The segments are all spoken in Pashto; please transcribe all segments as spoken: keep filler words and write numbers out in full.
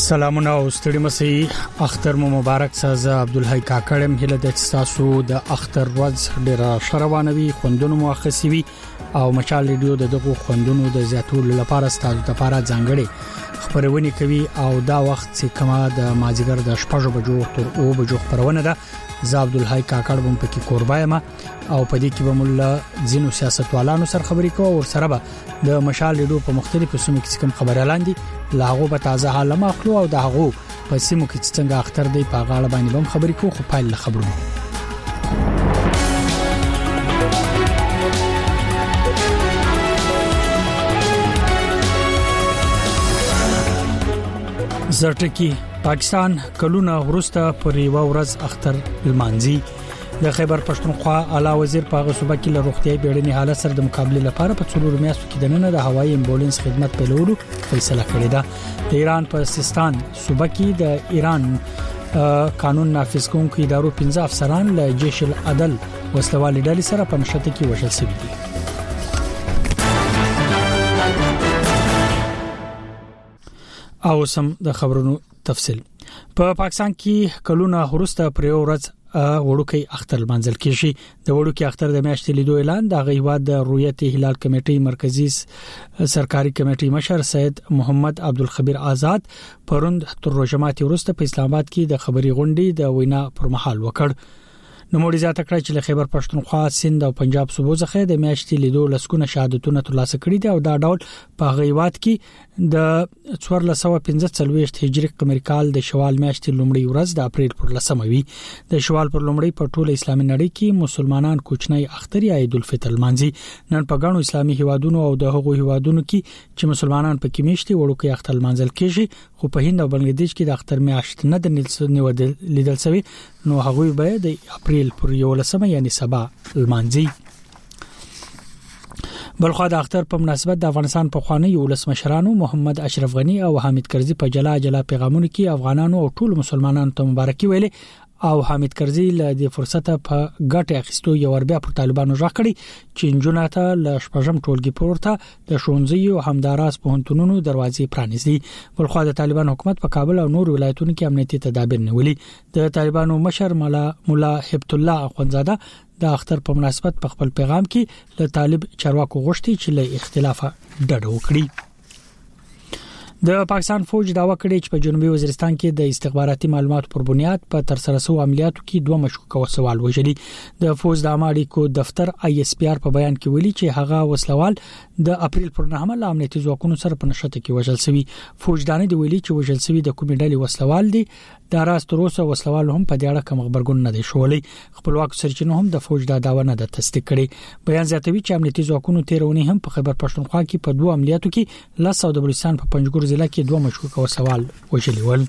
سلامونه او ستړي مسي اختر مو مبارک سازه عبدالحی کاکړم هله د تاسو د اختر ورځ ډیره شروانوي خوندونو مؤخسوي او مچال ریډیو دغه خوندونو د زیاتول لپاره ستاسو لپاره ځانګړي خبرونه کوي او دا وخت چې کما د مازیګر د شپږ بجو تر او بجو خبرونه ده ز عبدالحی کاکړ بم پکې قربایم او پدې کې به مولا زینو سیاستوالانو سره خبرې کوو او سره به د مشال ریډیو په مختلفو سیمو کې کوم خبره لاندې لاغو به تازه حال مخلو او دغه په سیمو کې څنګه اختر دی په غاړه باندې هم خبرې کوو خو پایل خبرونه زرټکی پاکستان کلونه ورسته پر یو ورځ اختر لمانځي د خیبر پښتونخوا اعلی وزیر په صوبه کې له روغتیايي بیړني حالت سره د مقابله لپاره په څلور میاشتو کې د نن د هوایي امبولانس خدمت پیلولو فیصله کړې ده د ایران په سیستان صوبه کې د ایران قانون نافذ کوونکو ادارو پنځه افسران له جيش العدل وسلوالي ډلې سره په نشته کې وژل شوي دي او سم د خبرونو تفصیل په پاکستان کې کلونه ورسته پر یو ورځ وړوکی اختر منځل کېږي د وړوکی اختر د میاشتې لیدو اعلان د غیواد د رؤیت هلال کمیټې مرکزی سرکاري کمیټې مشر سید محمد عبدالخبیر آزاد پروند تر روزمات ورسته په اسلام آباد کې د خبري غونډې د وینا پر مهال وکړ نو موري زیاته کړ چې له خیبر پښتونخوا سند او پنجاب صوبو څخه د میاشتې لیدو لسکونه شهادتونه ترلاسه کړي دي او دا ډول په غیواد کې د څوارلس سوه پنځه څلوېښت هجري قمري کال د شوال میاشتې لومړی ورځ د اپریل پر لسمه وي د شوال پر لومړی په ټوله اسلامي نړۍ کې مسلمانان کوچنی اختر یا عید الفطر لمانځي نن په غاڼو اسلامي هیوادونو او د هغو هیوادونو کې چې مسلمانان پکې میشتي وړوکی اختر لمانځل کېږي خو په هند او بنگلاديش کې د اختر میاشت نه د نیل لیدل شوی نو هغه به د اپریل پر یو لسمه یعنی سبا لمانځي بلخو د اختر په مناسبت د افغانستان په خوانی ولس مشرانو محمد اشرف غنی او حامد کرزی په جلا جلا پیغامونو کې افغانانو او ټول مسلمانانو ته مبارکي ویلي او حامد کرزی له دې فرصت په ګټه اخیستو یو ور بیا پر طالبانو ځکړي چې جنونه ته ل شپږم ټولګي پورته د شونځي او همداراس په هنتونونو دروازې پرانیزي بلخو د طالبان حکومت په کابل او نور ولایتونو کې امنیتي تدابیر نیولي د طالبانو مشر مولا مولا هبت الله اخوندزاده د اختر په مناسبت په خپل پیغام کې له طالب چارواکو غوښتي چې له اختلاف ډډه وکړي د پاکستان فوج داوا کړی چې په جنوبي وزیرستان کې د استخباراتي معلوماتو پر بنیاد په تر سره سو عملیاتو کې دوه مشکوک وسوال وژلي د فوج د امریکو دفتر آی اس پی آر په بیان کې ویلي چې هغه وسلوال د اپریل پر نهمه له امنیتي ځواکونو سره په نشته کې وژل شوی فوج دانه دی ویلي چې وژل شوی د کومې ډلې وسلوال دي د راست تروسه وسلوال هم په دې اړه کوم خبرګون نه دی شولې خپلواک سرچینو هم د فوج د داوا نه د تصدیق کړي بیان زیاتوي چې امنیتي ځواکونو تیرونی هم په خیبر پښتونخوا کې په دوه عملیاتو کې لاس او د بلوچستان په پنجګور ضلع کې دوه مشکوک وسوال وژلي ول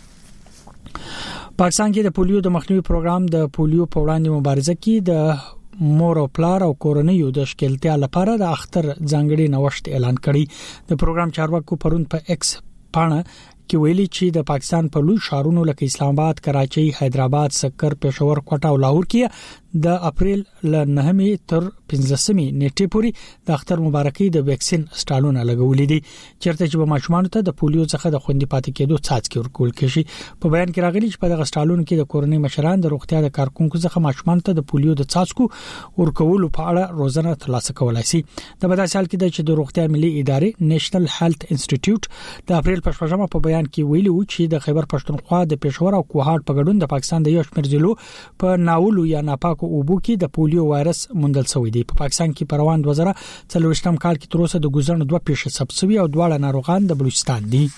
پاکستان کې د پولیو د مخنیوي پروګرام د پولیو په وړاندې مبارزه کې د مور او پلار او کورنیو د شکلتیا لپاره د اختر ځانګړي نوښت اعلان کړي د پروګرام چارواکو پرون په ایکس پاڼه کې ویلي چې د پاکستان په لوی شهرونو لکه اسلام آباد، کراچۍ، حیدرآباد، سکر، پېښور، کوټه او لاهور کې د اپریل ل نهمې تر پنځلسمې نیټې پورې د اختر مبارکي د ویکسین سټالونه لګولې دي چیرته چې به ماشومان ته د پولیو څخه د خوندې پاتې کېدو څاڅکي ورکول کېږي په بیان کې راغلي چې په دغه سټالونو کې د کورنۍ مشران د روغتیا د کارکونکو څخه ماشومان ته د پولیو د څاڅکو ورکول په اړه روزنه ترلاسه کولای شي د بداسال کې د چې د روغتیا ملي ادارې نېشنل هیلث انسټیټیوټ د اپریل په شپږمه په بیان کې ویلي و چې د خیبر پښتونخوا د پېښور او کوهاټ په ګډون د پاکستان د یو شمېر ضلعو په ناولو یا ناپاکو اوبو کې د پولیو وایرس موندل شوی دی په پاکستان کې په روان دوه زره څلوېښتم کال کې تر اوسه د ګذرن دوه پیښې ثبت شوي او دواړه ناروغان د بلوچستان دي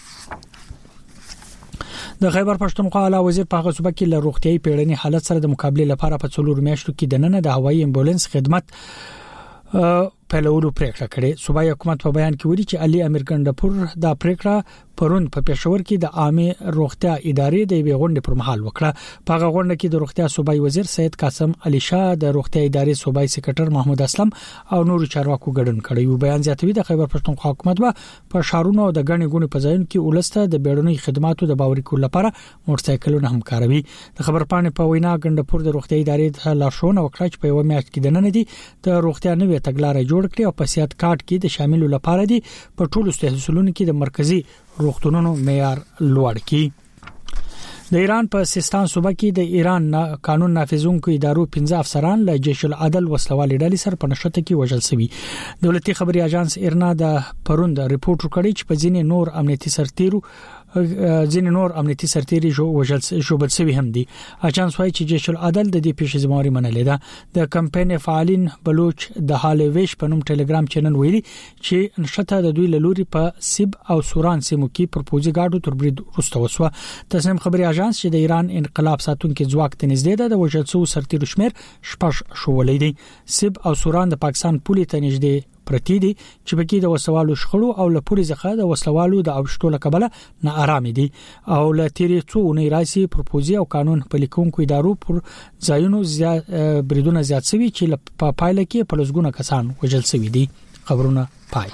د خیبر پښتونخوا اعلی وزیر په هغه صوبه کې له روغتيایي پیړني حالت سره د مقابله لپاره په څلور میاشتو کې د نن د هوایي امبولانس خدمت پهلولو پریکړه کړې صوبایي حکومت په بیان کې ویلي چې علي امیر ګندپور د پریکړه پرون په پېښور کې د عامه روغتیا ادارې د غونډې پر مهال وکړه په هغه غونډه کې د روغتیا صوبایي وزیر سید قاسم علي شاه د روغتیا ادارې صوبایي سکرټر محمود اسلم او نور چارواکو ګډون کړی و بیان زیاتوي د خیبر پښتونخوا حکومت په شهرونو او د غني غونې په ځایونو کې ولسته د بیړنۍ خدماتو د باوري کولو لپاره موټر سایکلونه هم کاروي د خبر پاڼې په وینا ګندپور د روغتیا ادارې د لارښوونه وکړه چې په یو میاشت کې د نن دي د روغتیا نوې تګلارې جوړ کړي او په سیاحت کارت کې د شاملو لپاره دي په ټولو تحصیلونو کې د مرکزی روغتونونو معیار لوړ کړي. د ایران په سیستان صوبه کې د ایران قانون نافذونکو ادارو پنځه افسران له جیش العدل وسلوالې ډلې سره په نشته کې وژل شوي. دولتي خبري اژانس ایرنا د پروند ریپورت وکړي چې په ځینې نور امنیتي سرتیرو ځینې نور امنیتي سرتیري جو وژل شوبل شوی هم دي. اجانس وايي چې جیش العدل د دې پیښې ذمہواري منلې ده. د کمپاین فعالین بلوچ د حالویش په نوم ټلګرام چینل ویلي چې نشته د دوی لوري په سیب او سوران سیمو کې پروپوزي گاډو تر برید وروسته وسوه. تسنیم خبري اژانس چې د ایران انقلاب ساتونکو ځواک ته نږدې ده د وژل شوو سرتیرو شمیر شپږ شولې دي. سیب او سوران د پاکستان پولې ته نږدې پرتی دي چې بګي د وسوالو شخړو او لپوري ځخه د وسوالو د اوشتو لکبله نه آرام دي او ل تیری څو نه راسي پروپوزي او قانون په لیکونکو ادارو پر ځایونو زیات بریدونه زیات شوي چې په پایله کې په لږونه کسان وژل شوي دي. خبرونه پای.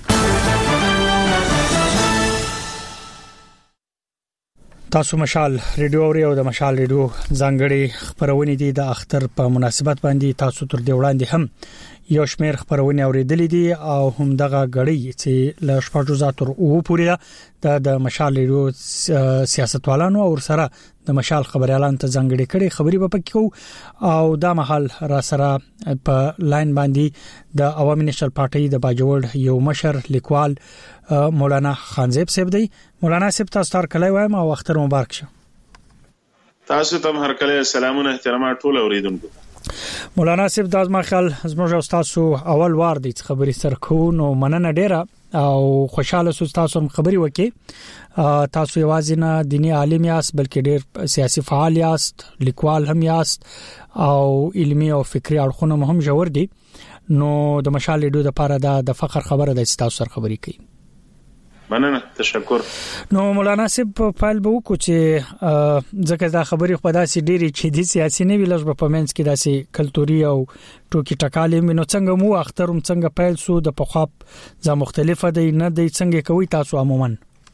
تاسو مشال ریډیو اوري او د مشال ریډیو ځانګړي خبرونه دي د اختر په مناسبت باندې تاسو تر دې وړاندې هم یو شمیر خبرونه اوریدلې دي او هم دغه غړي چې ل شپږو زاتر او پورې ده د مشال ریډیو سیاستوالانو او سره د مشال خبريالان ته ځانګړي کړي خبري په پکې او دا محل را سره په لاین باندې د عوامي نشل پارټي د باجوړ یو مشر لیکوال مولانا خانزیب صاحب دی. مولانا صاحب تاسو تر کله وایم او اختر مبارک شه. تاسو ته هر کله سلامونه احترامات ټول اوریدونکو. مولانا صاحب د ازما خیال زموږ تاسو اول وار دي خبري سره کو نو مننه ډیره او خوشاله سو تاسو خبري وکي. تاسو یوازې نه دینی عالم یاست بلکې ډیر سیاسي فعال یاست لیکوال هم یاست او علمي او فکری اړخونه هم جوړ دي. نو د مشال ریډیو د لپاره د فخر خبره ده چې تاسو سره خبري کوي. مننه تشکر. نو مولانا صاحب په فایل به وکړو چې ځکه دا خبرې خو داسې ډېری چې د سیاسي نه ویلژ په منځ کې داسې کلتوري او ټوکی ټکالې مینو څنګه مو اخترم څنګه پیل سو د پخواب ځا مختلفه دی نه دی څنګه کوي تاسو عموما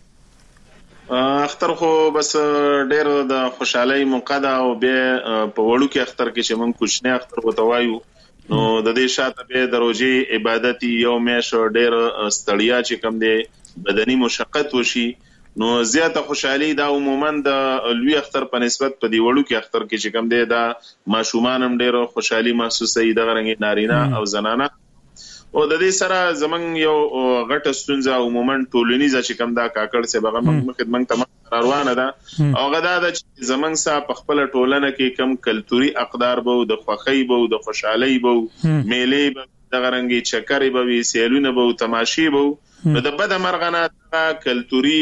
اختر خو بس ډېر د خوشحالي موقعه او به په وړو کې اختر کې چې مونږ کوچنی اختر وتوایو نو د دې شاته به د روزي عبادت یو میش ډېر ستړیا چې کم دی بدني مشقت وشي نو زیاته خوشحالي دا عموما د لوی اختر په نسبت په دی وړو کې اختر کې چې کم دی دا ماشومان هم ډېر خوشحالي محسوسوي د غرنګ نارینه او زنانه او د دې سره زمنګ یو غټه ستونزه عموما ټولنیزه چې کم دا کاکړ څخه بغه موږ خدمت ته روانه ده او غدا د زمنګ سره په خپل ټولنه کې کم کلتوري اقدار بو د خوخی بو د خوشحالي بو میلې د غرنګي چکرې بو سیلونه بو تماشې بو نو د بد مرغنه کلتوري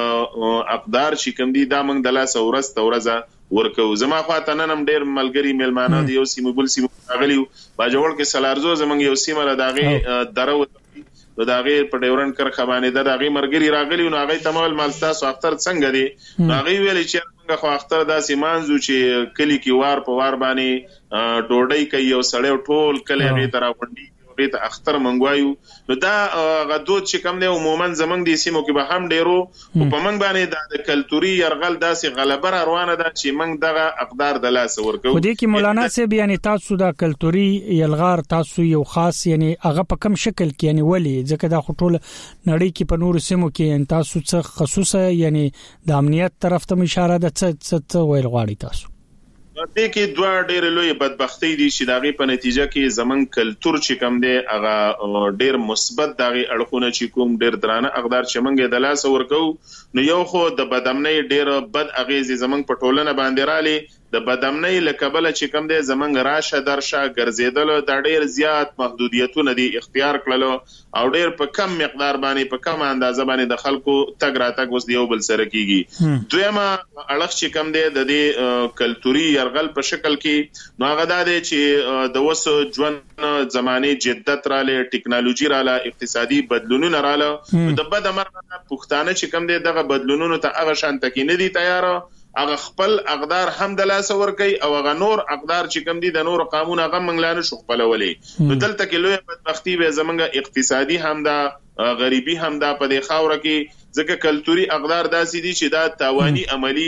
اقدار چې کم دي دا موږ د لاس اورس تورزه ورکو زما خواته ننم ډیر ملګری ملمانه دی یو سیمه بل سیمه راغلی باجوړ کې سلارزو زمنګ یو سیمه را داغه درو نو داغه په ډیورن کر خبانه د داغه مرګری راغلی نو هغه تمام مالستا سو اختر څنګه دی هغه ویل چې موږ خو اختر د سیمانزو چې کلی کې وار په وار باندې ډوډۍ کوي او سړی ټول کلی غي ترا وندي ته اختر منغوایو نو دا غدود چې کم دی عموما زمنګ دي سیمو کې به هم ډیرو او په منګ باندې د کلتوري يرغل داسې غلبه روانه ده چې منګ دغه اقدار د لاس ورکو خو دې کې مولانا صاحب یعنی تاسو د کلتوري یلغار تاسو یو خاص یعنی هغه په کم شکل کې یعنی ولی ځکه دا خټول نړۍ کې په نور سیمو کې تاسو څه خصوصا یعنی د امنیت طرف ته اشاره ده څه څه ویل غواړي تاسو دې کې دوه ډېر لوی بدبختی دي چې داغه په نتیجه کې زمون کلچر چې کم دی هغه ډېر مثبت داغه اړخونه چې کوم ډېر درانه اقدار چې منګه د لاس ورکو نو یو خو د بدامنۍ ډېر بد اغیز زمون په ټولنه باندې رالي د بدامنۍ لکبل چې کم دی زمون راشه درشه ګرځیدل د ډېر زیات محدودیتونه دي اختیار کړلو او ډېر په کم مقدار باندې په کم اندازه باندې د خلکو تګ راتګ وس دیو بل سره کیږي دویمه اړخ چې کم دی د دې کلتوري يرغل په شکل کې نو هغه د چې د وسو ژوند زمانه جدت رااله ټکنالوژي رااله اقتصادي بدلونونه رااله د بد مرغه پښتانه چې کم دی دغه بدلونونو ته هغه شان تکې نه دي تیار هغه خپل اقدار هم د لاس ور کوي او هغه نور اقدار چې کم دي د نور قانون هغه منګلانه شو خپلولې نو دلته کې لوی بدبختی به زمونږه اقتصادي هم دا غریبي هم دا په دې خاور کې ځکه کلتوري اقدار داسې دي چې دا تاوانی عملی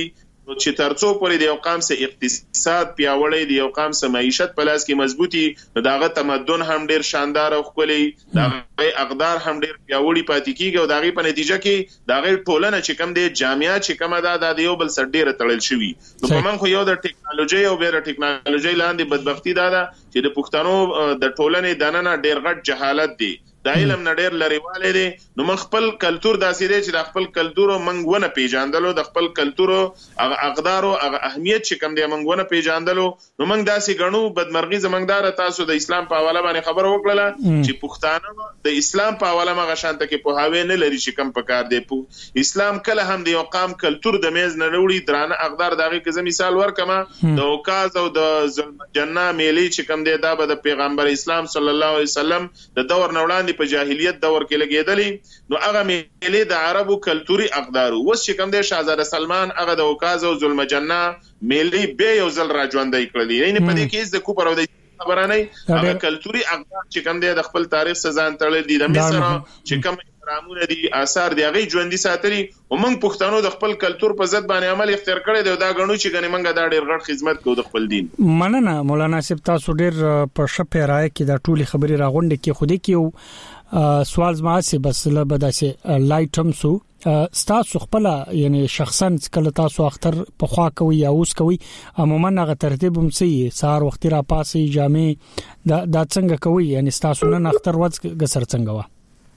چې ترڅو پورې د یو قام سه اقتصاد پیاوړی دی، یو قام سه معیشت په لاس کې مضبوطی، نو داغه تمدن هم ډیر شاندار او ښکلی، داغه اقدار هم ډیر پیاوړي پاتې کیږي او داغه په نتیجه کې داغه ټولنه چې کم دی جامعه چې کم ده د یو بل سره ډیر تړل شوی. نو په من خو یو د ټیکنالوژي او بیره ټیکنالوژي لاندې بدبختی دا ده چې د پښتنو د ټولنې دننه ډیر غټ جهالت دی، د علم نه ډیر لريواله دي. نو من خپل کلچر داسې دی چې د خپل کلچر منګ ونه پیژاندلو، د خپل کلچر او اقدار او اهمیت چې کم دی منګ ونه پیژاندلو، نو من داسې غنو بدمرغي زمنګدار تاسو د اسلام په حواله باندې خبر وکړه چې پښتانه د اسلام په حواله مغه شانته کې په هاوی نه لري چې کم پکار دی. اسلام کله هم د یو قام کلچر د میز نه وروړي، درانه اقدار دغه کې مثال ورکما د اوکاز او د ظلم جنہ میلی چې کم دی دا به د پیغمبر اسلام صلی الله علیه وسلم د دور نوړان په جاهلیت دور کې لګیدلی. نو هغه میلې د عربو کلتوري اقدارو، وس چې کوم د شاهزاده سلمان هغه د اوکاز او ظلم جنہ میلې به یو ځل را ژوندۍ کړلې. یعنی په دې کې د کوپر او د خبره نه هغه کلتوري اقدار چې کوم د خپل تاریخ سزان تړل دي، د مصر چې کوم احترامونه دي آثار دی هغه ژوندۍ ساتلي، او موږ پښتنو د خپل کلچر په ضد باندې عمل اختیار کړی دی. دا غنو چې غنی موږ دا ډیر غټ خدمت کوو د خپل دین. مننه مولانا صاحب، تاسو ډیر په شپه راي کې دا ټولي خبري راغونډه کې خودي کې سوال زما سي بس له بداسه لایټم سو ستاسو خپل یعنی شخصا کله تاسو اختر په خوا کوي یا اوس کوي عموما هغه ترتیب هم سي سار وخت را پاسي جامع دا د څنګه کوي، یعنی تاسو نن اختر ورځ ګسر څنګه وا؟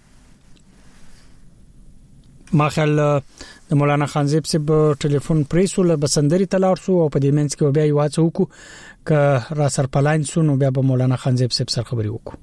ما خل د مولانا خانزیب صاحب ټلیفون پریسول بسندري تلار سو او په دې منځ کې بیا یو څه وکړو ک را سر پلاین سو نو بیا به مولانا خانزیب صاحب سره خبري وکړو.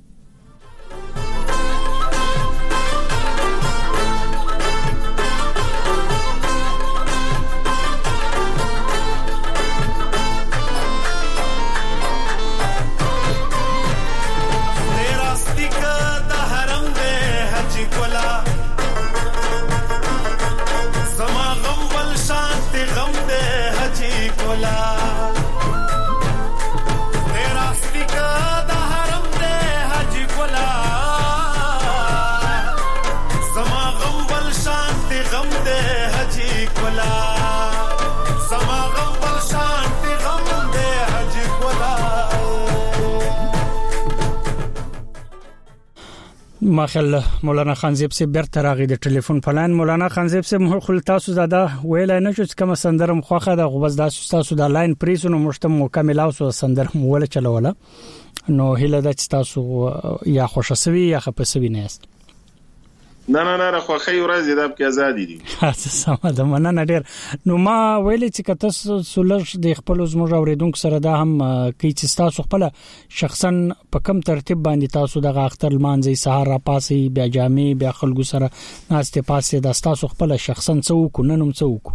ماخل مولانا خانزیب سے بیرته راغی د ټلیفون پلان. مولانا خانزیب سے خپل تاسو زده ویل نه چې کوم سندرم خوخه د غوښ د تاسو د لاین پریسونو مشتم مکمل او سندرم ولا چلوله، نو هله د تاسو یا خوشسوي یا خپسوي نه است. نه نه نه خو خی ورځ د په ازادي دي سم ده مننه ډیر. نو ما ویل چې کته سولر د خپل زموږ اوریدونکو سره دا هم کی چې تاسو خپل شخصا په کم ترتیب باندې تاسو د اختر مانځي سهار را پاسي بیا جامع بیا خلکو سره ناشته پاسي د تاسو خپل شخصا څوک ننم څوک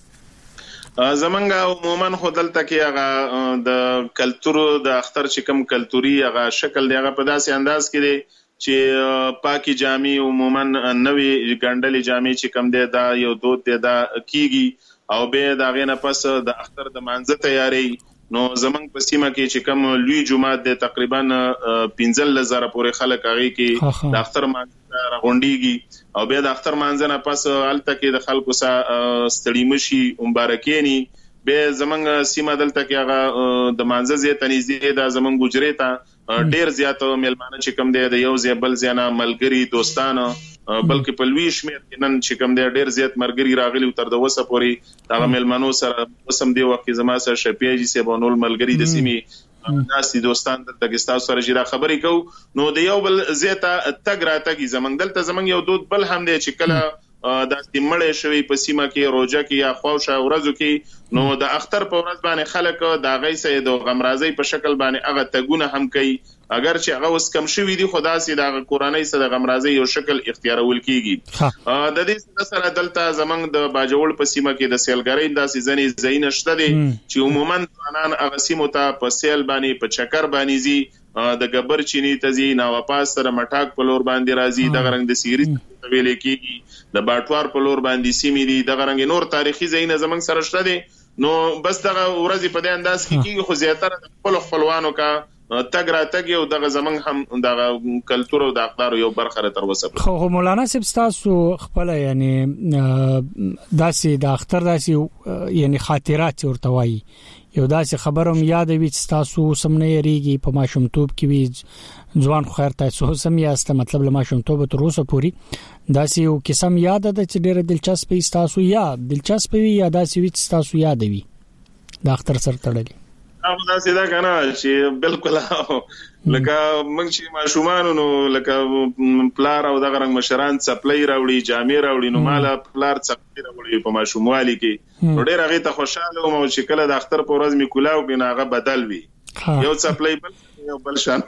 زمونږ عموما خودل تکي هغه د کلچر د اختر چې کم کلچوري هغه شکل دی هغه په داسې انداز کې دی چې پاکي جامع عموما نوې ګندلې جامع چې کم دی دا یو دود دی دا کیږي او به دا غینه پس د اختر د مانځه تیاری. نو زمنګ په سیمه کې چې کم لوی جمعه د تقریبا پنځل زره پورې خلک هغه کې د اختر مانځه راغونډيږي او به د اختر مانځه نه پس الته کې د خلکو سره ستړي مشي مبارکيني به زمنګ سیمه دلته کې هغه د مانځه زی تنيزي د زمنګ ګجري ته ډیر زیات ملمانه چې کم دی د یو ځبل زینا ملګری دوستانه بلکې په لوی شمیر کې نن چې کم دی ډیر زیات مرګري راغلي تر د وسه پوري دا ملمنو سره وسم دی وخت زما سره شپیاجي سه بونول ملګری د سیمي ناس دي دوستان دلته کې تاسو سره جوړه خبرې کو نو د یو بل زیاته تګ راتګي زمنګ دلته زمنګ یو دود بل هم دی چې کله د استمړې شوی په سیمه کې روزه کې یا خوښه ورځو کې نو د اختر په ورځ باندې خلک د غیسه د غمرازي په شکل باندې هغه تګونه هم کوي اگر چې هغه وس کم شوی دي خدا سي د قرآني سره د غمرازي یو شکل اختیارول کیږي. د دې سره دلته زمنګ د باجوړ په سیمه کې د سیلګری د سيزنې زین شته دي چې عموما ځانان هغه سیمه ته په سیل باندې په چکر باندې زی د غبر چینی تزي نا واپس سره مټاک په لور باندې راځي د غرنګ د سیری ویل کېږي د باټوار په لور باندې سیمې دي د غرنګ نور تاریخي زین زمنګ سره شته دي. نو بس دغه ورځې په دې انداز کې کېږي خو زیاتره خپل خپلوانو کا تګ را تګ یو دغه زمنګ هم دغه کلچر او د اقدار یو برخه تر وسه. خو مولانا صاحب تاسو خپل یعنی داسې د اختر داسې یعنی خاطرات ورته وایي یو داسې خبروم یاد وي چې تاسو سمنه یریږي په ماشومتوب کې وي ځوان خو خیر تاسو سم یاست مطلب له ماشومتوب تر اوسه پوری داسې یو قسم یاد ده چې ډېر دلچسپ وي تاسو یا دلچسپ وي یا داسې وي چې تاسو یاد وي د اختر سره تړلي. هغه داسې دا کنه چې بالکل لکه موږ چې ماشومان نو لکه پلار او دغه رنګ مشران سپلای راوړي جامې راوړي نو مال پلار سپلای راوړي په ماشوموالي کې نو ډېر هغه ته خوشاله وم چې کله د اختر په ورځ می کولاو بنا هغه بدل وي یو سپلای بل یو بل شان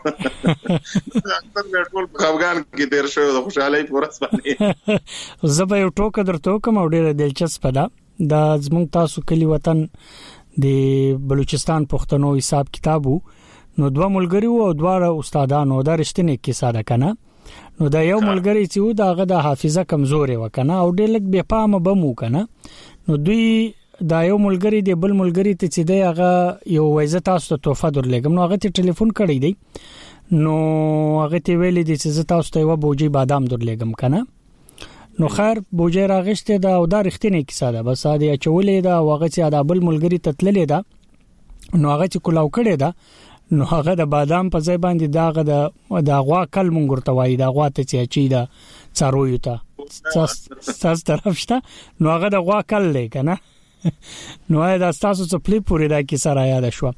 اختر په ټول افغان کې ډېر شو د خوشالۍ په ورځ باندې زه به یو ټوک درته کوم او ډېر دلچسپ ده د زموږ تاسو کلی وطن د بلوچستان پښتنو حساب کتابو نو دوه ملګری او دوه استادانو دا رښتینی کیسه ده کنه نو دا یو ملګری چې و داغه د حافظه کمزوري وکنه او ډېر لږ بے پامه بمو کنه نو دوی دا یو ملګری دی بل ملګری ته چې دی هغه یو وایزه تاسو ته تحفه درلګم نو هغه ته ټلیفون کړی دی نو هغه ته ویل دي چې زه تاسو ته یو بوجي بادام درلګم کنه نو خیر بوجي راغشته دا او دا رښتینی کیسه ده بس دا چولې دا هغه چې دا بل ملګری ته تللې ده نو هغه چې کولاو کړی ده نو هغه د بادام په ځای باندې داغه د د غوا کل مونږ ورته وای دا غوا ته چې اچي دا څاروي ته تاسو طرف شته نو هغه د غوا کل لې کنه نو دا تاسو څه پلی پوری دا کی سره یاد شو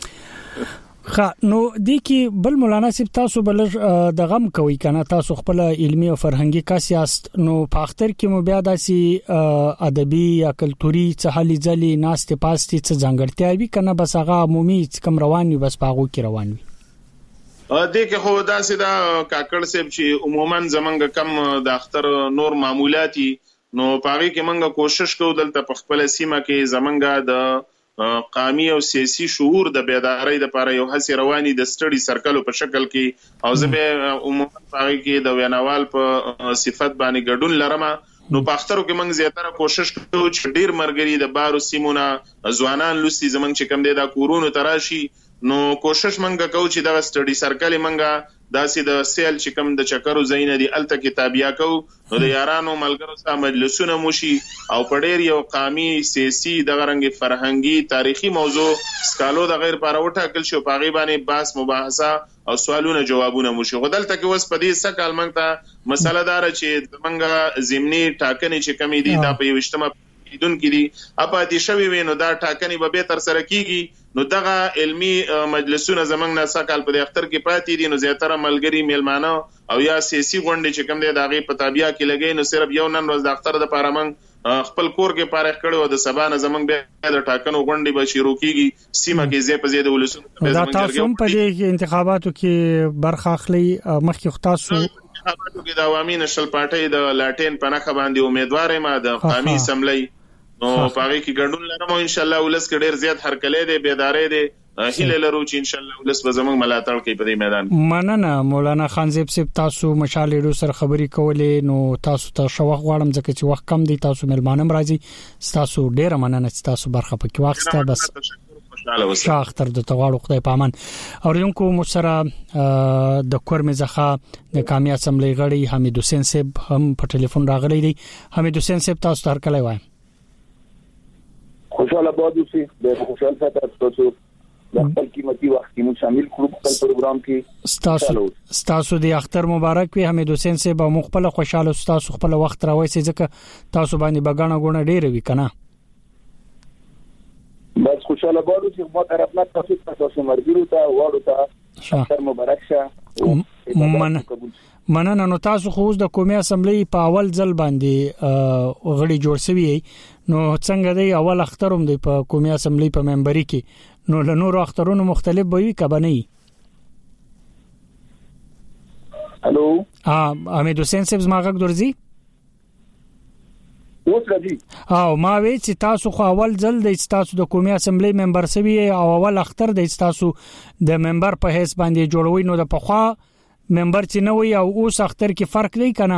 خا نو د کی بل مولانا صاحب تاسو بل د غم کوي کنه تاسو خپل علمي او فرهنګي کاسياست نو په اختر کې مو بیا داسي ادبي یا کلتوري څه حالي ځلي ناست پاستي څه ځانګړتیا وي کنه بس هغه عمومي کم روان وي بس پاغو کې روان وي ا دې کې خو داسې دا کاکړ صاحب چې عموما زمنګ کم د اختر نور معمولاتي نو پاره کې منګه کوشش کوو دلته په خپل سیمه کې زمنګ د قومي او سیاسي شعور د بیدارۍ لپاره یو هڅه رواني د سټډي سرکل په شکل کې او زه به عموما پاره کې د ویناوال په صفت باندې ګډون لرم نو په اخترو کې منګ زیاتره کوشش کوو چې ډیر مرګري د بارو سیمونه ځوانان لوسي زمنګ چې کم دي دا کورونو تراشي نو کوشش منګه کوو چې دا سټډي سرکل منګه داسې د سیل چې کم د چکرو زینه دي الته کتابیا کو نو د یارانو ملګرو سره مجلسونه موشي او په ډیر یو قومي سیاسي د غرنګ فرهنګي تاریخي موضوع سکالو د غیر پاره وټاکل شو په غیبه باندې باس مباحثه او سوالونه جوابونه موشي غدل تک وس په دې سکال منګ ته مسله دار چې منګه زمینی ټاکنې چې کمی دي دا په یو اجتماع دن کې دي اپاتې شوی وینو دا ټاکنې به به تر سره کیږي نو دغه علمی مجلسونه زمنګ نه سکال په اختر کې پاتې دي نو زیاتره ملګری میلمانه او یا سیاسي غونډې چې کوم دي دغه په تابعیا کې لګي نو صرف یو نن ورځ د اختر د پاره من خپل کور کې پاره کړو د سبا نه زمنګ به د ټاکنو غونډې به شروع کیږي سیمه کې زی په زی د ولسمو دا تاسو په دې انتخاباتو کې برخه اخلي مخکې خاصو انتخاباتو کې د عوامي نشل پارټي د لاټین په نخ باندې امیدوار ما د قومي اسمبلی نو پاره کې ګډون لرم ان شاء الله ولس کې ډیر زیات هرکلې دي بیدارې دي هیله لرو چې ان شاء الله ولس به زموږ ملاتړ کوي په دې میدان. مننه مولانا خانزیب صاحب تاسو مشالېډو سره خبري کولې نو تاسو ته شوق غواړم ځکه چې وخت کم دی تاسو ملمانم راځي تاسو ډیر مننه چې تاسو برخه پکې واخسته بس شاه اختر د تغواړو خدای پامان اوریدونکو مشره د کورمه زخه د قومي اسمبلی غړي حمید حسین صاحب هم په ټلیفون راغلی دی. حمید حسین صاحب تاسو ته هرکلی وایم خوشاله بادو سي د خوشاله ساتل تاسو د خپل قیمتي وخت کې مو شامل کړو په پروګرام کې تاسو تاسو د اختر مبارک وي حمید حسین صاحب مو خپل خوشاله تاسو خپل وخت راوځي ځکه تاسو باندې بغاڼه غونه ډیر وي کنه بس خوشاله بادو چې مو طرف نه تاسو تاسو مرګرو ته واړو ته اختر مبارک شه من مننه نو تاسو خو د قومي اسمبلی په اول ځل باندې غړي جوړ شوی نو څنګه دی اول اختروم دی په قومي اسمبلی په ممبري کې نو له نورو اخترونو مختلف به وي کبه نه الو ها حمید حسین صاحب زماغه درځي اوس راځي او ما وی چې تاسو خو اول ځل د تاسو د قومي اسمبلی ممبر سوي او اول اختر د تاسو د ممبر په هیڅ باندې جوړوي نو د پخوا ممبر چې نو وي او اوس اختر کې فرق دی کنه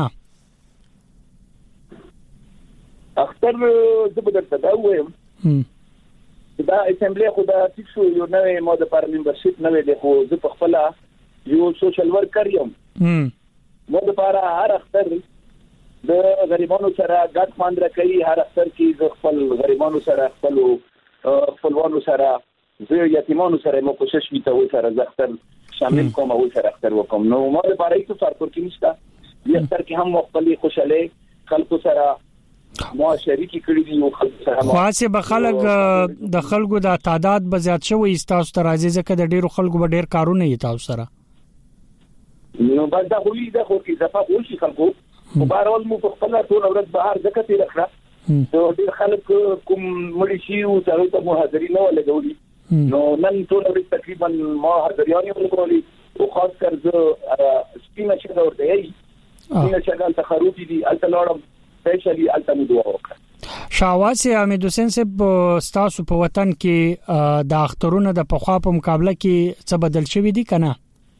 اختر زبدت تداوم دا اسمبلی خو دا ټیک شو یو نوې ماده پر ممبرشپ نوې د خو زه په خپل یو سوشل ورکر یم مو د پاره هر اختر د غریبانو سره ګډ خواندره کوي هر اختر کې د خپل غریبانو سره خپل خپلوانو سره زه یتیمانو سره مو کوشش وکړم و سره زختر شامل کوم او سره اختر وکم نو مو د پاره هیڅ فرق ورکې نشته د اختر کې هم خپل خوشاله خلکو سره مو شریکی کړی دي او خلکو سره خاصه به خلک د خلکو د تعداد به زیات شوی تاسو ته راځي ځکه د ډیرو خلکو به ډیر کارونه یې تاسو سره نو بعد دا خو دا خو کې ځفه خو شي خلکو په بارول مو په خپل ټول ورځ بهر ځکه تیر کړه نو ډیر خلک کوم مړي شي او تاسو ته مهاجرین نه ولګولي نو نن ټول ورځ تقریبا ما هرځياني ولګولي او خاص کر زه سپینه چې دا ورته یي سپینه چې ګل تخروفي دي التلورم سپیشلی التمو دوه وکړه شاواسي حمید حسین صاحب تاسو په وطن کې د اخترونو د پخوا په مقابله کې څه بدل شوی دي کنه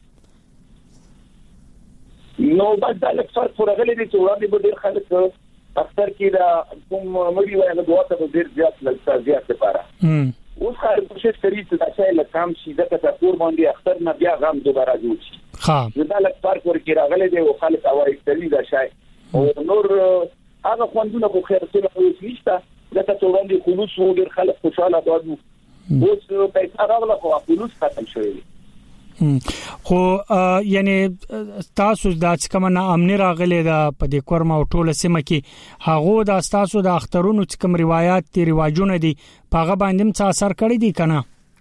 نو بعد دا لږ فرق ورغلی دی چې وړاندې به ډېر خلک اختر کې دا کوم مړي وایي د دعا ته ډېر زیات لږ زیات لپاره اوس خلک کوشش کوي چې دا شی له کم شي ځکه چې کور باندې اختر نه بیا غم دوباره جوړ شي ها دا لږ فرق ورکې راغلی دی او خلک اوایي کوي دا شی او نور هغه خوندونه خو خیر څه نه نشته ځکه چې وړاندې خلوص و ډېر خلک خوشاله دي اوس پیسې راغله خو خلوص ختم شوی دی خو یعنی تاسو د څکم نه امنی راغلي د پدې کورما او ټوله سیمه کې هغه د تاسو د اخترونو څکم روایت دي رواجونه دي پاغه باندې څه اثر کړی دي کنه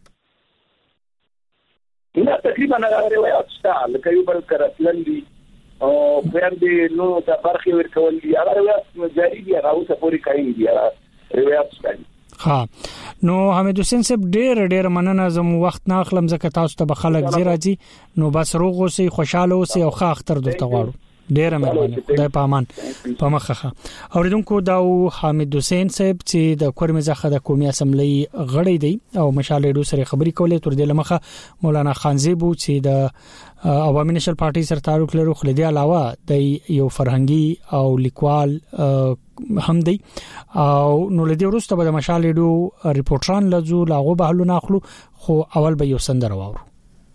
نه تقریبا روایت شته لکه یو بل کرتلن دي او پرم دي نو د برخي ورکول دي هغه روایت جاری دي هغه اوسه پوری کوي دي روایت شته ها نو حمید حسین صاحب ډېر ډېر مننه زمو وخت نه اخلم زکه تاسو ته بخلک زیرا دي نو بس روغ اوسئ خوشاله اوسئ او ښه اختر درته غواړو ډېر مهرباني خدای په امان په مخه اوریدونکو دا حمید حسین صاحب چې د کورمزخه د قومي اسمبلی غړی دی او مشال ډو سره خبري کولې تر دې لمخه مولانا خانزیبو چې د عوامي نشل پارټي سره تعلق لري خو دې علاوه د یو فرهنګي او لیکوال هم دی او نو لدی ورسته به د مشال ډو ریپورټران لزو لاغو به حل ناخلو خو اول به یو سندره واورو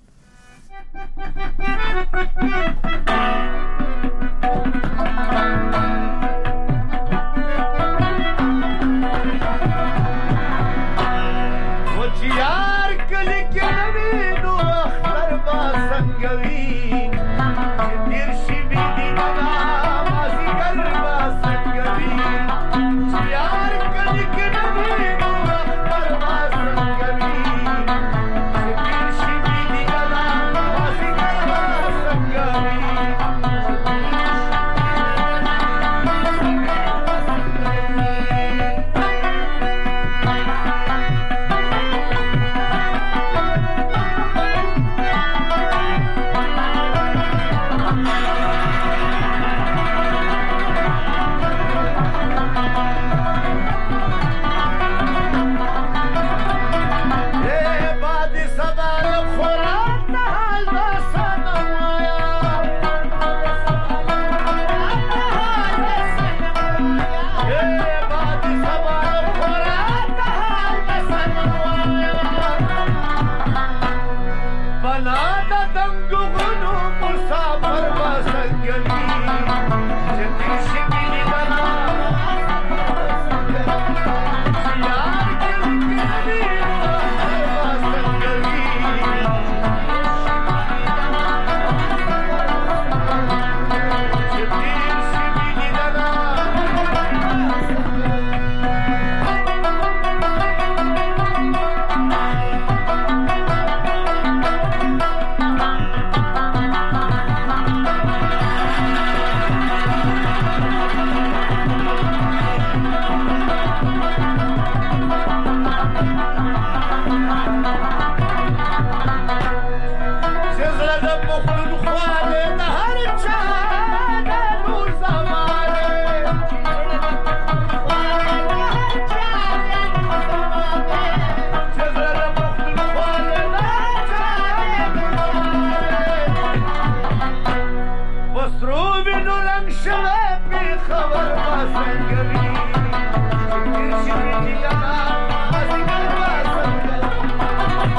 وچیار کلی کې نوې نو اختر با څنګه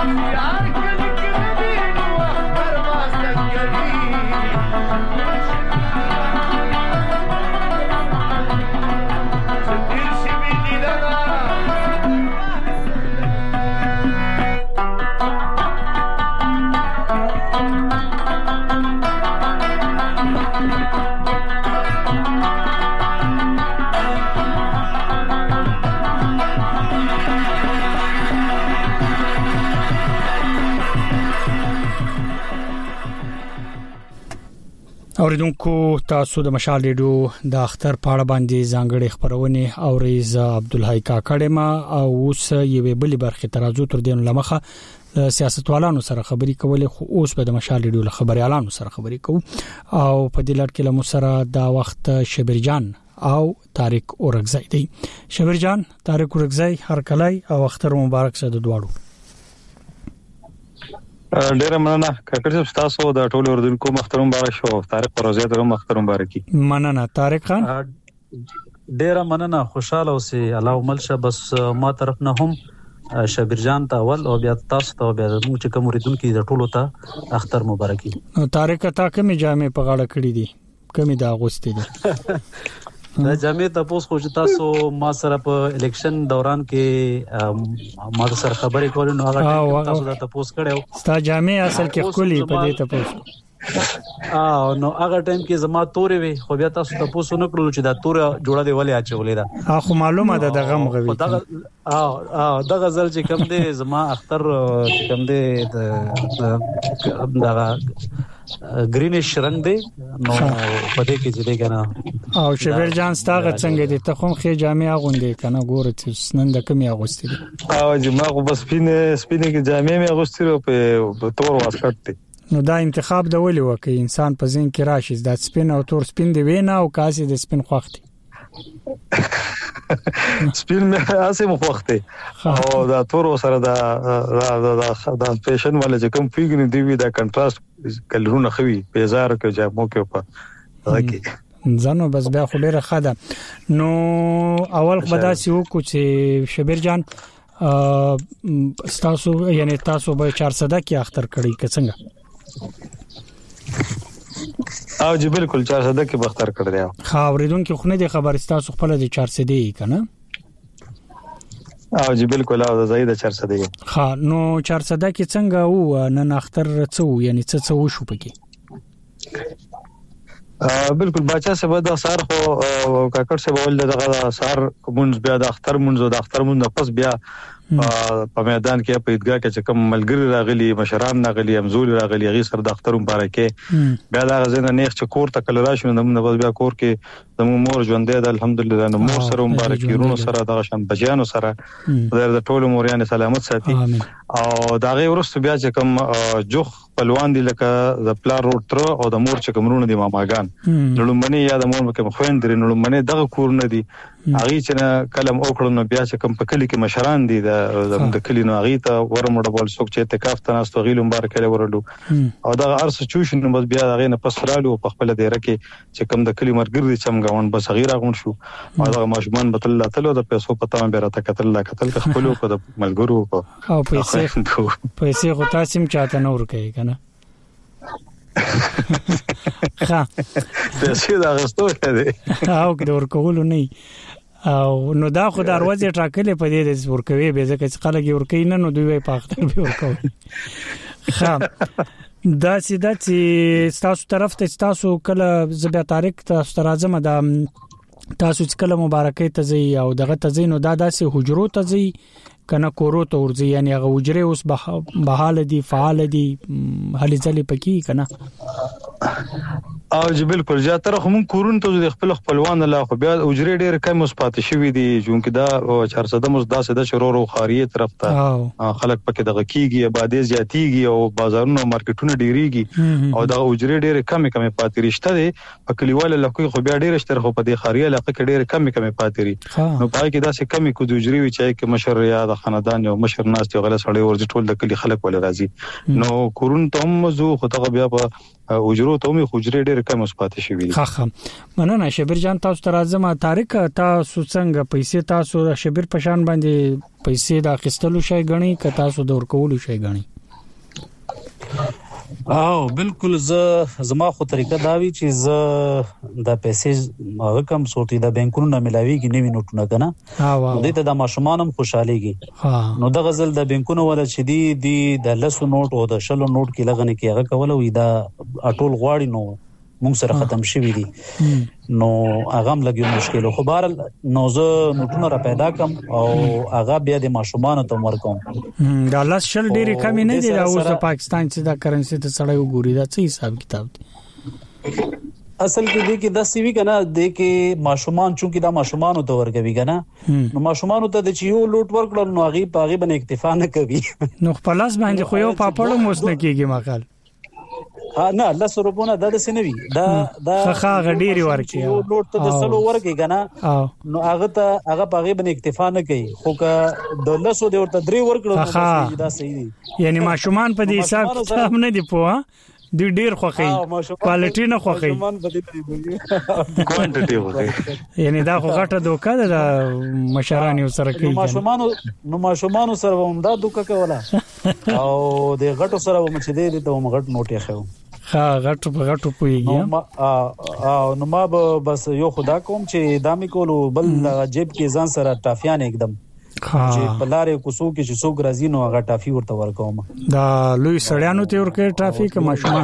اوریدونکو تاسو د مشال ریډیو د اختر پاړه باندې ځانګړي خبرونه اوریز عبدالحی کاکړه ما او اوس یوه بلی برخه ترازو تر دین لمخه سیاستوالانو سره خبري کولې خو اوس به د مشال ریډیو له خبريالانو سره خبري کوو او په دې لړ کې له مسره دا وخت شبرجان او طارق اورغزی دی. شبرجان، طارق اورغزی، هر کلای او اختر مبارک شه د دواړو. ډیره مننه کاکړ تاسو د ټولو اردوونکو مختر مبارک شو. طارق اورغزی ته مختر مبارکي. مننه طارق خان. ډیره مننه، خوشاله اوسئ. الله ملشه. بس ما طرف نه هم شبرجان ته اول او بیا تاسو ته بیا موږ چې کوم اردوونکو د ټولو ته اختر مبارکي. طارق تا کومه جامې په غاړه کړې دي؟ کومه دا غوستې دي؟ دا جامې تاسو خو چې تاسو ما سره په الیکشن دوران کې ما سره خبرې کولې نو هغه تاسو دا تاسو کړو. ستا جامې اصل کې خولي په دې تاسو اه نو هغه ټایم کې زما تورې وي خو بیا تاسو تاسو نه کړل چې دا تور جوړه دی ولې اچولې ده. اه خو معلومه ده د غم غوي. اه اه دا غزل چې کوم دی زما اختر چې کوم دی دا گرینش رنگ دی نو په دې کې چې دی کنه. او شبیر جان ستاغه څنګه دي؟ ته خو خې جامې اغوندې کنه ګوره چې نن د کومې اغوستې دي؟ او جما خو بس سپینې سپینې کې جامې مې اغوستې په تور واسکټ دي. نو دا انتخاب د ولي وکي انسان په ذهن کې راشي دا سپین او تور سپین دی وینا او کاسي د سپین خوختي سپین مې اسه مخوخته او دا تور سره دا دا دا فیشن ولا چې کوم فیګنی دی وی دا کنټراست کلرونه خوي بیزار کې جامو کې په هغه ځانو بس بیا خو ډیره خاده. نو اول خدای سي وکړو چې شبیر جان تاسو یعنی تاسو به چهارصد کې اختر کړی که څنګه؟ او جی بالکل چهارصد کې بختر کړ دی. ها اوریدونکو خو نه دی خبر تاسو خپل د چهارصد یې کنه؟ او جی بالکل او زید چهارصد یې. ها نو چهارصد کې څنګه وو نن اختر څو یعنی څه څه وشو پکې؟ بالکل بچا سه به د سار خو کاکړ سه بول دغه سار مونږ بیا د اختر مونږ د اختر مونږ پس بیا په میدان کې په ایدګاه کې چې کوم ملګری راغلي مشران راغلي امزول راغلي غي سر د اختر مبارکي بیا دا غزنه نیخ چې کور ته کله راشو نو بیا کور کې د مور ژوندې د الحمدلله نو مور سره مبارکي رونو سره د شان بجانو سره د ټولو موريان سلامت ساتي. او دا غي ورسته بیا چې کوم جوخ پهلوان دي لکه د پلار روډ تر او د مور چې کوم رونو دي ماماګان نړمنې یا د مور کې خويند لري نړمنې دغه کور نه دي هغه چې کلم او کړو نو بیا چې کوم په کلی کې مشران دي د کلی نو هغه ته ورمړ بول څوک چې اعتکاف ته ناستو غیل مبارک له ورلو او دا ارس چوشن نو بیا هغه نه پس رالو په خپل دیره کې چې کوم د کلی مرګر دي چمګاون بس غیر غون شو او دا ماشومان بتل الله تعالی د پیسو پتا مې راته کتل لا کتل خپلو په د ملګرو په او پیسې پیسې غو تاسو چاته نور کوي کنه ها پیسې دا غستو دی او کډور کول نه او نو دا خو دروازه ټاکلې په دې د ورکوي به ځکه چې خلک ورکوي نه نو دوی په اختر به ورکوي. ها دا سیده چې تاسو طرف ته تاسو کله زبیا طارق تاسو راځم دا تاسو چې کله مبارکي ته زی او دغه ته زی نو دا داسې حجرو ته زی کنه کورو ته ورځي یعنی هغه حجره اوس به حال دي فعال دي هلي ځلې پکې کنه؟ او جی بالکل زیاتره هم کورون ته د خپل خپلوان لا خو بیا اجرې ډېر کم مثبت شوي دي چې دا چهارصد مزدا سده شرور او خاریه طرف ته خلک پکې دغه کیږي آبادی زیاتیږي او بازارونو مارکیټونو ډیریږي او دا اجرې ډېر کم کم پاتې رښتا دي په کلیواله لکه خو بیا ډېر شتر خو په دې خاریه لکه کې ډېر کم کم پاتې ری نو پای کې دا څه کمی کو د اجرې وی چې کې مشر یا د خاندان یو مشر ناس یو غله سړی ورځ ټول د کلی خلک ول راځي نو کورون ته هم زو خو ته بیا په اجرو ته مې حجره ډېر کم مثبت شي وي. ها ها مننه شبیر جان تاسو تر ازمه طارق تاسو څنګه پیسې تاسو شبیر پشان باندې پیسې د اخیستلو شي غني ک تاسو د ورکولو شي غني؟ او بالکل ز زما خو طریقه دا وی چې ز د پیسې هغه کم سورتي د بانکونو نه ملاويږي نوې نوټونه کنه. ها وا نو دته د ماشومانم خوشاليږي. نو د غزل د بانکونو ولا چې دی د د لسو نوټ او د شلو نوټ کې لغنه کې هغه کوله وي دا اټول غواړي نو موږ سره ختم شوی دي. نو هغه هم لګي مشکل خو بهر نو زه نوټونه را پیدا کم او هغه بیا د ماشومان ته ورکوم. دا لاس شل ډیری کم نه دي او د پاکستان چې دا کرنسي ته سړی وګوري دا څه حساب کتاب دی؟ اصل کې دې کې د سی وی کنه د کې ماشومان چونکی دا ماشومان ته ورګوي کنه نو ماشومان ته د چيو لوټ ورکړل نو هغه پاغي باندې اکتفا نه کوي. نو خپل لاس باندې خو یو پاپړ موس نه کیږي ماقال نه لس روپونه د سنوي دا دا خخا غډيري ورکی یو لوټ ته د سلو ورکی کنه نو هغه ته هغه پاغي باندې اکتفا نه کوي خو که د لسو د ورته درې ورکړو دا صحیح دي. یعنی ماشومان په دې حساب کتاب نه دی پوها د ډیر خوخي کوالټي نه خوخي کوانټټي خوخي یعنی دا خو غټه دوکا ده مشران یو سره کوي. ماشومان نو ماشومان سره هم دا دوکا کوله او د غټو سره هم چې دې ته هم غټ نوټي خو ها غټو په غټو پويږي. او نو ما بس یو خدا کوم چې دامي کولو بل جیب کې ځان سره ټافیان एकदम چې بلاره کوسو کې چې څوک راځي نو هغه ټافي ورته ورکوم. دا لوی سړیانو ته ورکه ټرافیک ماشومان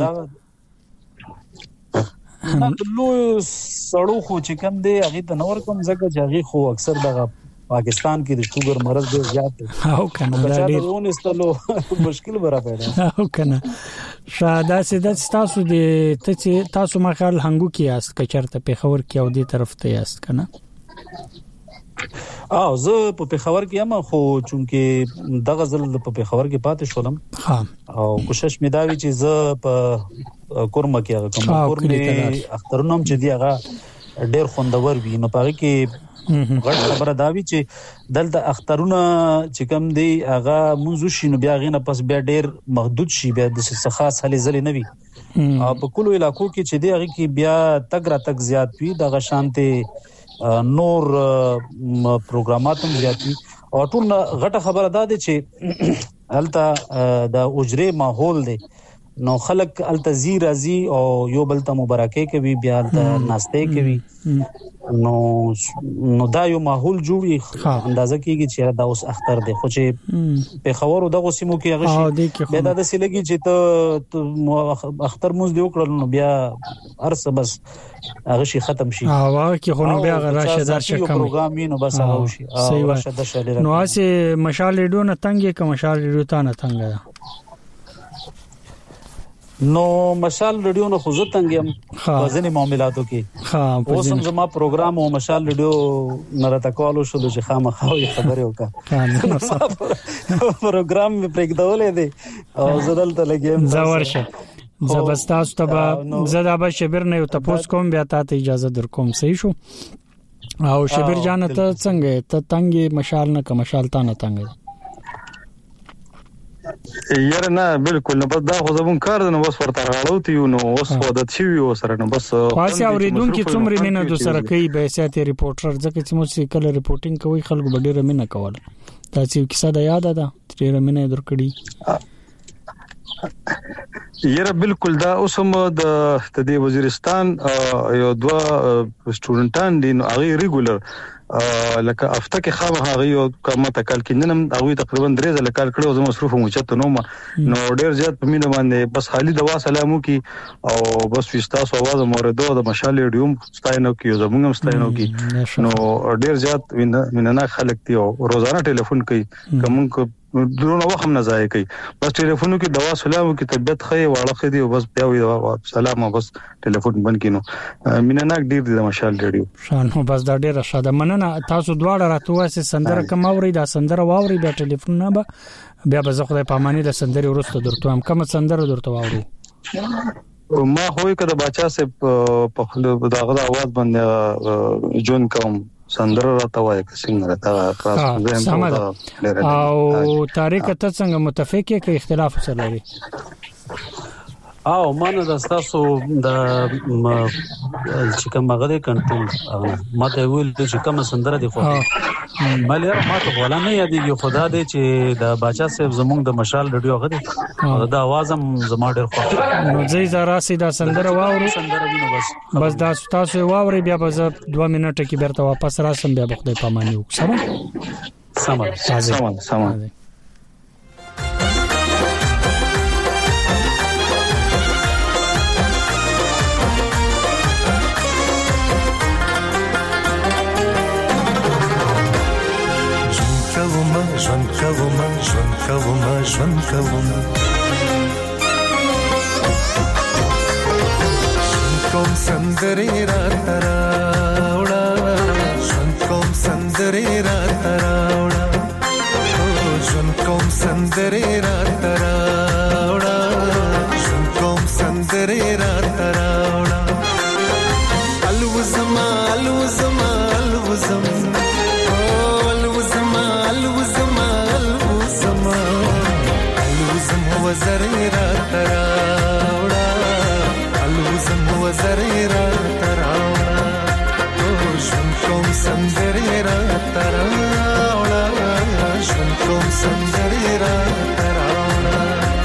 لوی سړو خو چې کم دی هغه ته نور کوم ځکه چې هغه خو اکثر دغه پاکستان کې د شوګر مرض ډیر زیات دی او کنه دا ډیر ونستلو مشکل برا پیدا او کنه شاده سید تاسو د تاسو مخال هنګو کې است کچرته په خبر کې او دې طرف ته است کنه. او زه په پیښور کې یم خو چونکه د غزل په پیښور کې پاتې شولم ها او کوشش مې دا وی چې زه په کورمه کې هغه کوم کورمه اخترونم چې دی هغه ډېر خوندور وي نو پاره کې غټ خبره دا وی چې دلته اخترونه چې کم دی هغه منځو شي نو بیا غینه پس بیا ډېر محدود شي بیا د څه خاص حالې زلي نه وي او په کلو علاقو کې چې دی هغه کې بیا تګ را تک زیات وي د غشانته نور پروګرامات هم زیاتی او ټول غټه خبره ده چې الته د اجره ماحول دی نو خلک التزی راضی او یو بل ته مبارکي کوي بیا الته ناشته کوي نو نو دا یو ماحول جوړي اندازه کیږي چې دا اوس اختر دی خو چې په خبرو دغه سیمو کې هغه شي به دا د سلګي چې ته اختر موږ دی وکړل نو بیا ارسه بس هغه شي ختم شي او هغه کې خو نو بیا راشه در شي کم پروګرام نو بس هغه شي او راشه د شلې نو اسه مشال ډو نه تنګ کې مشال ډو ته نه تنګ نو مشال ریډیو نه خو زه تنګم وزنی معاملاتو کې ها اوس هم زما پروګرام او مشال ریډیو نراته کولو شو چې خامخاوي خبرې وکړه پروګرام می پرېږدولې دي او زدل ته لګیم زورشه زبستاس ته زدا به شبیر نه یو تاسو کوم بیا ته اجازه در کوم صحیح شو او شبیر جان ته څنګه ته تنګي مشال نه ک مشال تا نه تنګ یاره نه بالکل نه بس دا خو زمون کار نه بس ورته غاړو ته نو اوس عادت شي و سره نه بس خاصه اوریدونکو څومره مینه د سره کوي به سیاته ریپورټر ځکه چې مو کله ریپورټینګ کوي خلکو ډیره مینه کول تاسو کیسه د یاد ده ډیره مینه درکړي یاره بالکل دا اوس هم د د وزیرستان یو دوا سټوډنټان دي نو هغه ریګولر لکه افته کې خامخا غيو کومه تکل کیننم هغه تقریبا درې ځله کال کړو زمو مصروف مو چته نو نو ډیر زیات په مینه باندې بس خالي دوا سلامو کی او بس وستاسو आवाज موردو د مشال ډیوم ستاینو کی زمونږ ستاینو کی نو ډیر زیات مینه خلک دی او روزانه ټلیفون کوي کوم درونه وخت نه ځای کوي بس ټلیفونو کې دوا سلامو کی طبيعت خې واړه خې دی او بس بیا وي سلام او بس ټلیفون بند کینو مینه ناک ډیر دی د مشال ډیو شانو بس دا ډیره شاده مننه تاسو دواړه راته واسه سندره کوم اوري دا سندره واوري بیا ټلیفون نه به بیا به زه خدای پامانی د سندره ورسته درته هم کوم سندره درته واوري ما خو کده بچا سه په داغه आवाज باندې جون کوم سندره راته وای څنګه راته خاص زم او تاریخ ته څنګه متفق کې اختلاف سره لري او مانه د تاسو د چې کوم هغه کنټرول هغه ماته ویل چې کوم سندره دی خو مالیر ماته ولا نه یادېږي خدا دې چې د باچا صاحب زمونږ د مشال رادیو هغه دی دا आवाज هم زما ډېر خوښ نو ځي زرا سي دا سندره واورو سندره دی نو بس بس دا تاسو واوري بیا به دوه منټه کې بیرته واپس راسم بیا به خدای پاماني وکړم سم سم سم ژوند کوم ژوند کوم ژوند کوم کوم سندري را تراوړه ژوند کوم سندري را تراوړه ژوند کوم سندري را تراوړه ژوند کوم سندري را تراوړه الوزما الوزما الوزما وزريرا تراوڑا الوزم وزريرا تراوڑا شن کوم سندريرا تراوڑا شن کوم سندريرا تراوڑا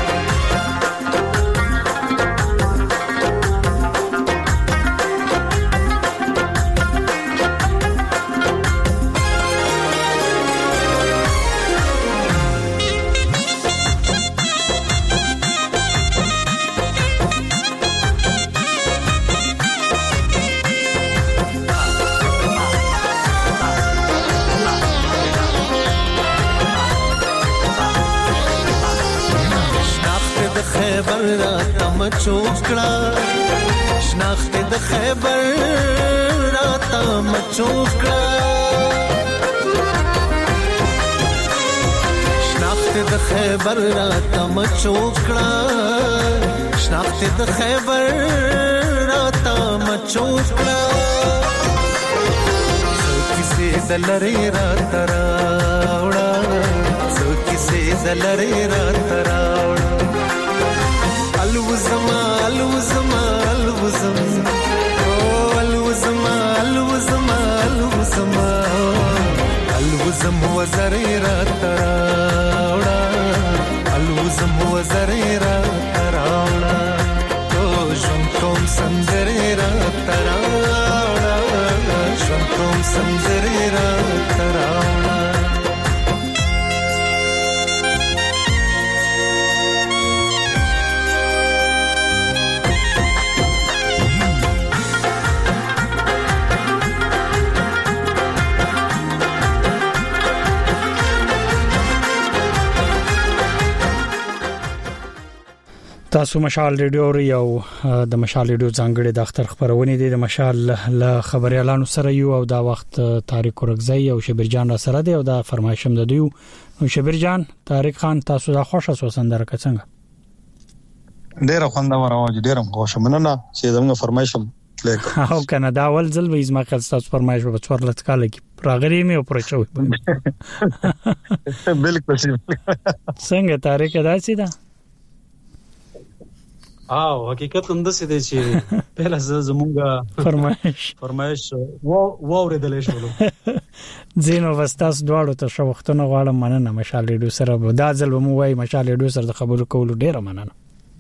خیبر راته مچوکړه شناخت د خیبر راته مچوکړه شناخت د خیبر راته مچوکړه شناخت د خیبر راته مچوکړه کیسه دلری راته راوړه کیسه دلری راته راوړه الوزما الوزما الوزم او الوزما الوزما الوزما الوزم وزريرا تراوڑا الوزم وزريرا تراوڑا او شن کوم سندريرا تراوڑا شن کوم سندريرا تراوڑا تاسو مشال ریډیو یو د مشال ریډیو ځانګړي د اختر خبرونه دي د مشال ل خبري اعلان سره یو او دا وخت طارق ورغزی او شبیر جان را سره دی او دا فرمایشم د دیو نو شبیر جان طارق خان تاسو دا خوښه سوسندره کڅنګ ډیر خوندور او ډیر خوښه مننه چې زموږ فرمایشم لیک او کنه دا ول ځل به زما خل تاسو فرمایش په څوار لټکاله کی راغری مې او پرچوي بالکل څنګه طارق دا سي دا او حقیقت هم د څه دی چې پهلا زمونږه فرمایش فرمایش و واوریدل شو زینو واستاس دواړو ته شو وختونه غواړم مننه مشال ریډیو سره دا ځل مو وای مشال ریډیو سره د خبرو کولو ډیره مننه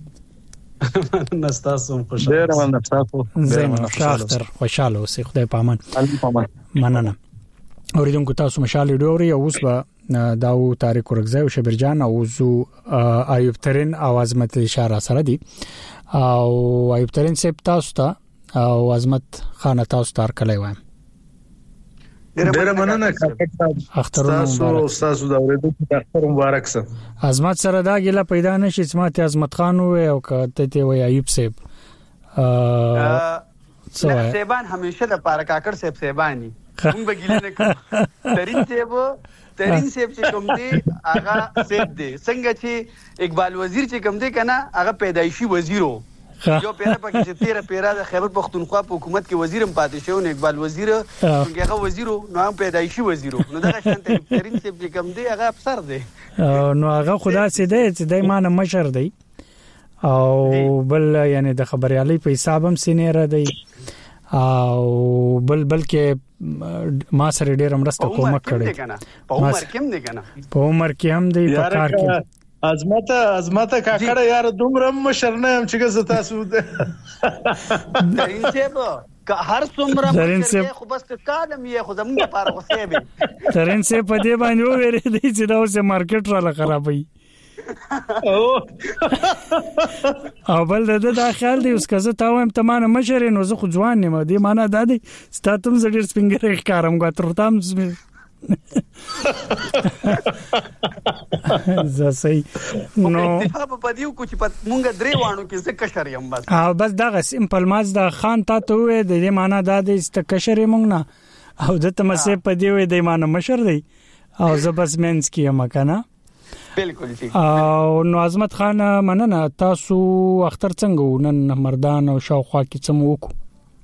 نستاسو خوشاله ډیره مننه تاسو زینو شاختر خوشاله اوسې خدای پامان مننه اوریدونکو تاسو مشال ریډیو ری اوس به داو طارق ورغزی او شبیر جان او زو ایوب ترين او عظمت اشاره سره دي او ایوب ترين سپ تاسو ته او عظمت خان تاسو تر کلی وایم ډیره مننه اخترونه مبارک تاسو دا اوریدونکو ته اختر مبارک سه عظمت سره دا ګله پیدا نشي چې ماته عظمت خان او کته ته وای ایوب سپ ا سیبان همیشه د پاره کاکړ سپ سیبانی موږ بګیله نه کوم ترين سیب ترين سیب چې کوم دی هغه سیب دی څنګه چې اقبال وزیر چې کوم دی کنه هغه پیدایشي وزیرو یو پیرا پکې چې تیر پیرا د خیبر پختونخوا په حکومت کې وزیرم پاتې شو نه اقبال وزیر هغه وزیرو نو هم پیدایشي وزیرو نو دغه شانته ترين سیب چې کوم دی هغه افسر دی نو هغه خدا سي دی چې دای مانه مشر دی او بل یعنی د خبريالي په حساب هم سینیر دی او بل بلکې ما سره ډېر امرسته کومک کړی په عمر کې هم دی کنه په عمر کې هم دی په کار کې ازمته ازمته کاکړه یار دومره مشرنه هم چې تاسو درین سیب که هر څومره مشر خو بس کالم یې خو زموږ لپاره غوسه به درین سیب په دې باندې وره دی چې دا اوس مارکیټ را خرابوي او بل د دا خیال دی اوس کزه تا وایم ته مانه مشر نو زه خو ځوان نیم دی مانه دا دی ستاتم زړه سپینګره ښکارم غوتر تام زه سي نو په پدیو کو چې په مونږ درې وانو کې څه کشر یم بس او بس دا سمپل ماز دا خان تا ته وې د دې معنا دا د است کشر مونږ نه او د تمسه پدیو د معنا مشر دی او زه بس مینس کیم کنه بالکل جی او نو عظمت خان مننه تاسو اختر څنګه نن مردان او شاوخوا کې څه وکړو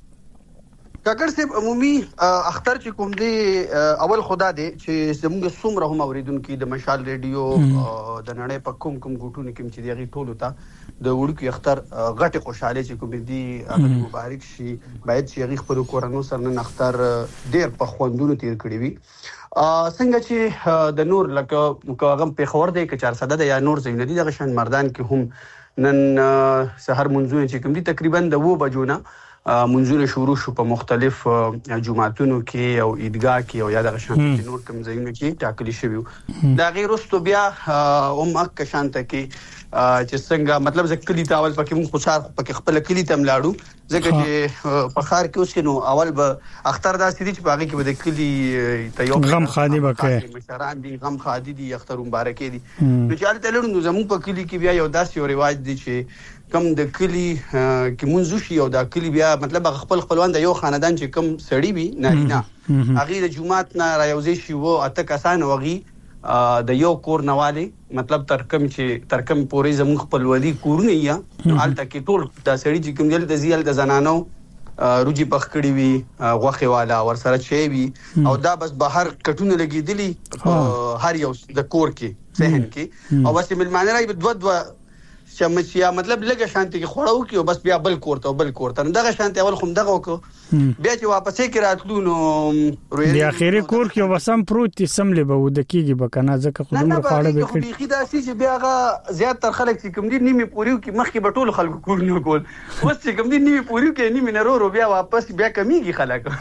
کاکړ صاحب عمومي اختر چې کوم دی اول خدا دی چې زموږ څومره هم اوریدونکو د مشال ریډیو د نړۍ په کوم کوم ګوټونو کې چې دیغه ټولو ته د وړوکی اختر غټه خوشاله چې کوم دی هغه مبارک شي باید چې هغه خپل کورونو سره نن اختر ډیر په خوندونو تیر کړی وي څنګه چې د نور لکه کوغم په خور دی ک چار صد یا نور زین دي د غشن مردان کې هم نن سحر منځونه چې کوم دي تقریبا د وو بجونه منځونه شروع شو په مختلف جمعاتونو کې او عیدګاه کې او یا د شانت نور کوم ځایونو کې ټاکلي شوی دا غیر واستو بیا هم اک شانت کې چې څنګه مطلب ځکلی تاول پکې مون خوشار پکې خپل کلی تم لاړو ځکه چې په خار کې اوس نو اول به اختر دا سړي چې باغې کې به د کلی ته یو غم خادي بکې مشران دي غم خادي دي اختر مبارک دي نو چې تل نو زموږ په کلی کې بیا یو داسې یو رواج دي چې کم د کلی کې منځو شي او د کلی بیا مطلب خپل خپلوان د یو خاندان چې کم سړی وي نارینه هغه د جمعات نه رايوځي شي وو اته کسان وغي د یو کور نواله مطلب ترکم چې ترکم پورې زموږ خپلوالي کورونه یا حالت کې ټول د سړی چې کوم دل د زیل د زنانو روجي پخ کړی وي غوخه والا ور سره چي وي او دا بس بهر کټونه لګیدلی هر یو د کور کې صحن کې او بس ملمانه راي بدو دو شمسیا مطلب لګه شانتي کې خوړو کې او بس بیا بل کوړته بل کوړته دغه شانتي اول خو دغه وکړو بیا چې واپس کې راتلو نو روي د اخیری کور کې وسم پروت سملې به ود کېږي بکنه ځکه خو دومره خاړه به کړي خو بيخي داسي چې بیا هغه زیات تر خلک چې کوم دي نیمه پوریو کې مخکې بټول خلکو کور نه کول اوس چې کوم دي نیمه پوریو کې نیمه نه ورو بیا واپس بیا کمیږي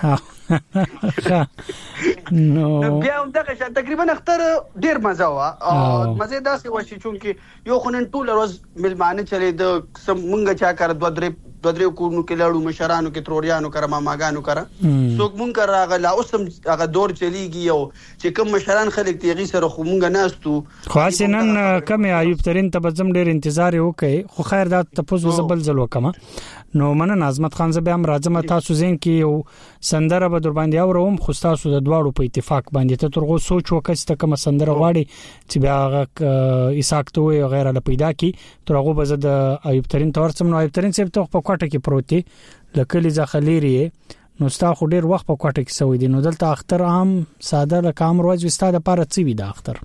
خلک نو بیا هم دغه شان تقریبا اختر ډیر مزه وا او مزه داسې و چې چونکه یو خنن ټول ورځ ملمانه چلے د مونږه چا کار دوه درې دوه درې کورونو کې لاړو مشرانو کې تروریانو کړه ماماګانو کړه څوک مونږ راغله لا اوس هغه دور چلیږي او چې کوم مشران خلک تیغي سره خو مونږ ناستو خاص نن کم ایوب ترين ته بزم ډیر انتظار وکي خو خیر دا تاسو زبل زل وکما نو من عظمت خان زبه هم راځم تاسو زین کې یو سندره به در باندې اوروم خو تاسو د دواړو په اتفاق باندې ته ترغو سوچ وکړئ کوم سندره غواړي چې بیا ایساکتو او غیره له پیدا کی ترغو به زه د ایوب ترين تورسم نو ایوب ترين سیب ته په کوټه کې پروتي لکه ځخلیری نو ستا خو ډیر وخت په کوټه کې سوي دي نو دلته اختر عام ساده لکه عام روز وستا د پاره څه وي د اختر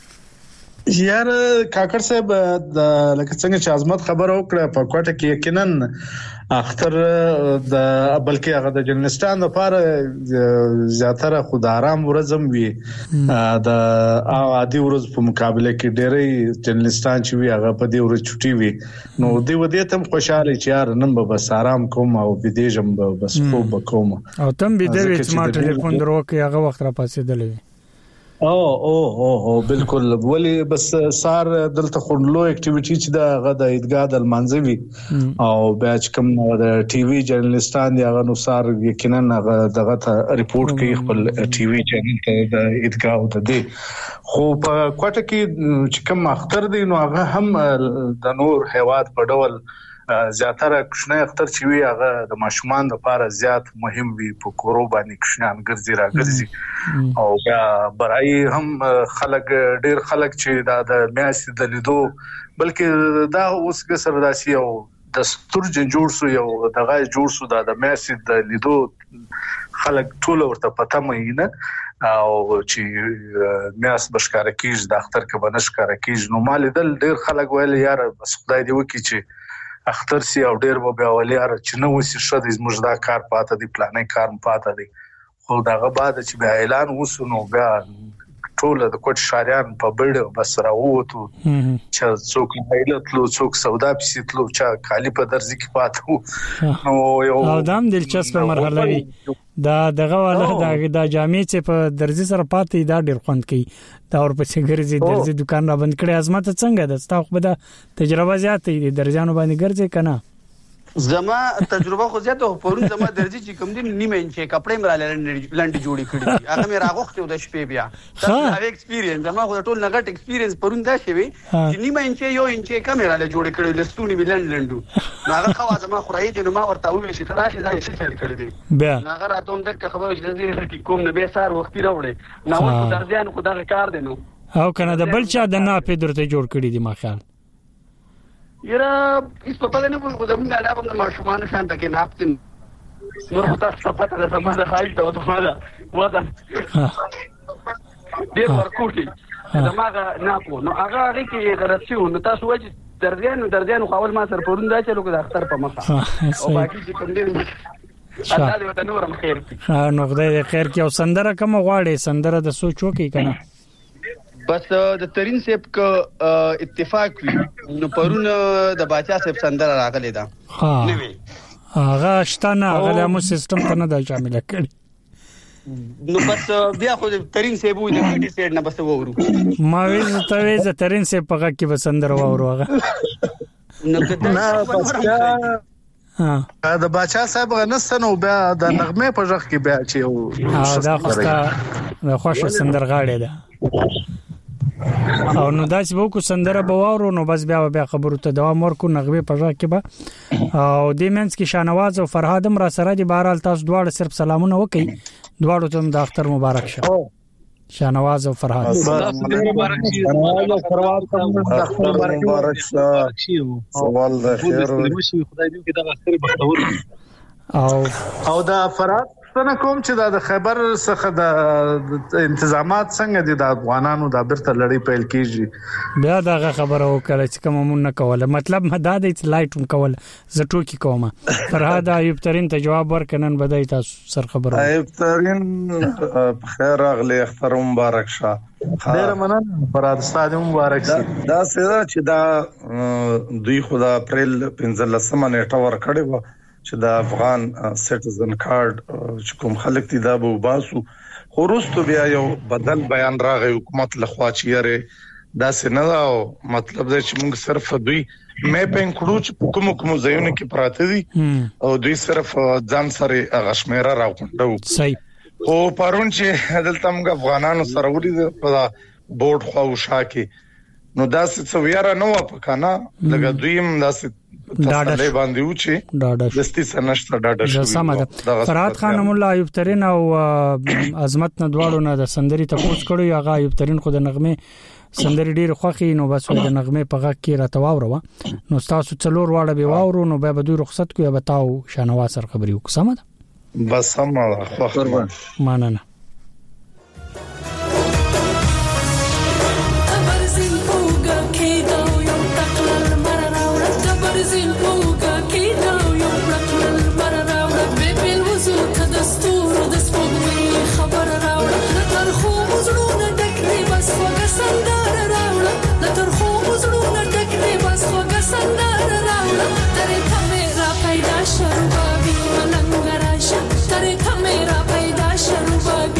یار کاکړ صاحب د لکه څنګه چې عظمت خبر وکړه په کوټه کې یقینا اختر د بلکې هغه د جنلستان لپاره زیاتره خود آرام ورځم وي د عادي ورځ په مقابله کې ډېرې جنلستان چې وي هغه په دې ورځ چټي وي نو دی ودې تم خوشاله چې یار نن به بس آرام کوم او بده جم بس خوب کوم او تم بده چې ما ټلیفون درو کې هغه وخت را پاسې دلې او او او بالکل ولی بس سار دلته خورلو اکټیویټی چې دا غد عیدګاه د منځوي او بیا چې کوم د ټي وي جرنالستان دی هغه نو سار یقینا دغه ته ریپورت کوي خپل ټي وي چینل ته د عیدګاه او د خو په کوټه کې چې کوم اختر دی نو هغه هم د نور هیواد په ډول زیاتره کښنه اختر چې وی هغه د ماشومان لپاره زیات مهم وي په کورو باندې کښنان ګرځي را ګرځي او بیا برای هم خلک ډیر خلک چې دا د میاشتې د لیدو بلکې دا اوس سره داسي او د ستورجن جوړ سو یو دغه جوړ سو دا د میاشتې د لیدو خلک ټول ورته پته مې نه او چې میاس بشکاره کیږي د اختر کې بنشکاره کیږي نو مال دل ډیر خلک ویل یار بس خدای دې وکړي چې اختر سي او ډیر به بیا یار چې نو وسی شته زموږ دا کار پاته دی پلانې کار پاته دی خو داغه بعد چې بیا اعلان وسونو بیا ټول د کوټ شاریان په بلډ بس راووتو چې څوک مایلتلو څوک سودا پسیتلو چې خالی په درځي کې پاتو نو یو او دام دلچسپ مرحله وي دا دغه والا دا د جامع چې په درځي سره پاتې دا ډیر خوند کوي دا ورپسې ګرځي درځي دکان را بند کړي ازمت څنګه ده تاسو خو به تجربه زیاتې دي درځانو باندې ګرځي کنه زما تجربه خو زیاته پرون زما درځي چې کوم دین نیمه انچه کپڑے مراله لنډ جوړی کړی هغه مې راغوخته د شپې بیا دا ایکسپیرینس زما خو ټول نګټ ایکسپیرینس پرون دا شوی چې نیمه انچه یو انچه کیمراله جوړی کړی لستونی بلند لندو هغه خو زما خورای چې نو ما ورته وې چې تراشه دا څه چل کړی دی بیا هغه راتوم د خبرو چې دې کوم نه به سار وختي راوړي نو خو درځان خو دا کار دی نو او کنه د بل چا د نه په درته جوړ کړی دی ما خیال یره هیڅ په پدې نه پوهیږم دا موږ لا په ماشومان شان ته کې ناپتن نور تاسو په پته ده سمه ده خایل ته وته ماده ودا ډیر ورکوټي دا ماغه نه کو نو هغه هغه کې غرسیو نو تاسو وایي درځان درځان خو اول ما سره پرون دا چلو کې د اختر په مخه او باقي چې کوم دې الله دې وته نورم خیر ها نو خدای خیر کې او سندره کوم غواړي سندره د سوچو کې کنه بس د ترين سیب ک اتفاق وي نو پرون د باچا سیب سندره راغلی دا ها هغه شتنه هغه مو سیستم ته نه دا شامل کړي نو بس بیا خو د ترين سیب وي د کټي سیډ نه بس وورو ما وې ته وې د ترين سیب په کې به سندره وورو هغه نو کته بس ها د باچا صاحب غنستنو بیا د نغمه په ځخ کې بیا چې دا خوستا د خوښ سندر غاړي ده او نو داسې به کو سندره بوارو نو بس بیا بیا خبرو ته دوام ورکو نغمه پژا کې به او د مینس کې شانواز او فرهاد هم را سره دي بهرال تاسو دواړه صرف سلامونه وکي دواړو ته د اختر مبارک شه شانواز او فرهاد مبارک شه سوال د خیر خدای دې کې دا اختر بختور او او دا فرهاد څنګه کوم چې دا د خیبر څخه د انتظامات څنګه دي د افغانانو د برته لړۍ پیل کیږي بیا دا خبره وکړه چې کوم مون نه کوله مطلب مدا د لایټ کوله زټو کی کومه فرهاد ایوب ترين ته جواب ورکنن بدای تاسو سر خبره ایوب ترين بخیر اغلی اختر مبارک شه ډیر مننه فرهاد استاد مبارک شه دا څه چې دا دوی خدا اپریل پنځلسمه نیټه ور کړی و چې د افغان سټیزن کارت چې کوم خلک دي دا به وباسو خو وروسته بیا یو بدل بیان راغی حکومت لخوا چې یاره دا څنګه دا مطلب دی چې موږ صرف دوی میپینګ کړو چې کوم کوم ځایونه کې پراته دي او دوی صرف ځان سره غشمیره راغونډو صحیح او پرون چې دلته موږ افغانانو سره ولید په بورډ خو شاکي نو دا څه ویرا نو پکانه لکه دویم دا څه ډاډه باندې و چې ډاډه دستي سنشت ډاډه شو سمه فرهاد خان مولا ایوب ترين او عظمت نه دواړو نه د سندري ته پوس کړو هغه ایوب ترين خو د نغمه سندري ډیر خوخي نو بس د نغمه په غږ کې راتواورو نو تاسو څلور واړه به واورو نو به دوی رخصت کوي به تاو شانواز سره خبري وکسمه بس هم خوخه ماننه Shall we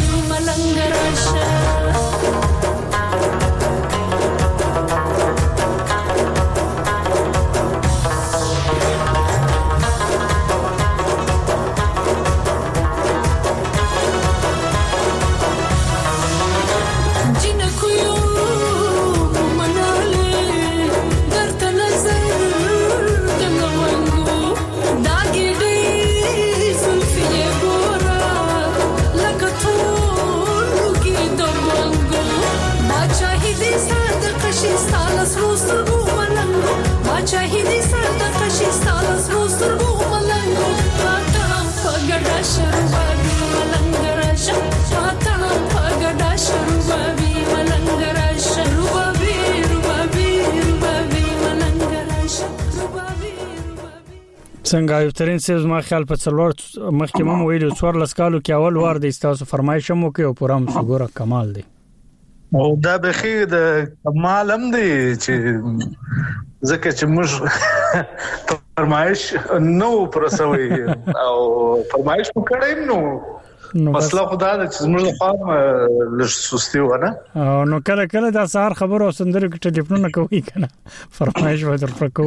څنګه یو ترين سیز ما خیال په څلور مخکې مو ویلو څوار لسکالو کې اول وار د تاسو فرمایش مو کې او پرام صبره کمال دی او دا به خیر د کمال هم دی چې ځکه چې موږ فرمایش نو پرسوي او فرمایش مو کړی نو مسله خدا د چې موږ خام لږ سستی ونه او نو کله کله دا سهار خبر او سندره کې ټلیفون نه کوي کنه فرمایش و در پکو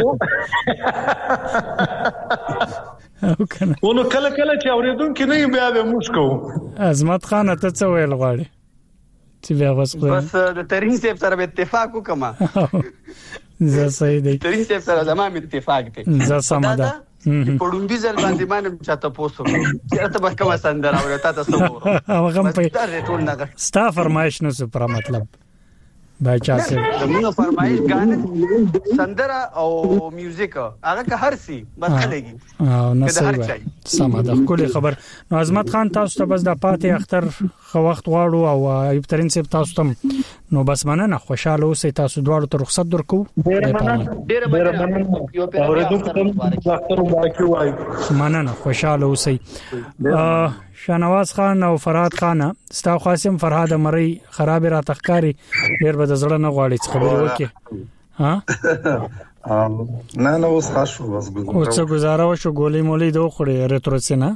او کنه ونو کله کله چې اوریدونکو نه بیا به موږ کوو عظمت خان ته څه ویل غواړي چې بیا وسخه بس د ترين سیب سره اتفاق وکما زه صحیح دی ترين سیب سره زمام اتفاق دی زه سمدا په ډومبي ځل باندې باندې چاته پوسو چې ته به کوم سندره او تاسو وګورئ هغه په ټول نه ستا فرمایش نو څه پر مطلب بچا سه زموږ فرمایش غانه سندره او میوزیک هغه که هر سی بس خلګي او نه صحیح سمدا کله خبر نو عظمت خان تاسو ته بس د پاتې اختر خو وخت غواړو او ایب ترين سیب تاسو ته نو بس مننه خوشاله اوسئ تاسو دواړو ته رخصت درکو ډیر مننه ډیر مننه یو په اوریدونکو مننه خوشاله اوسئ شانواز خان او فرهاد خان ستا خاصم فرهاد مری خراب را تخکاری ډیر به زړه نه غواړي خبرې وکي ها نه نه اوس خاصو بس او څه گزاره وشو ګولې مولې دوه خوري ریتروسینا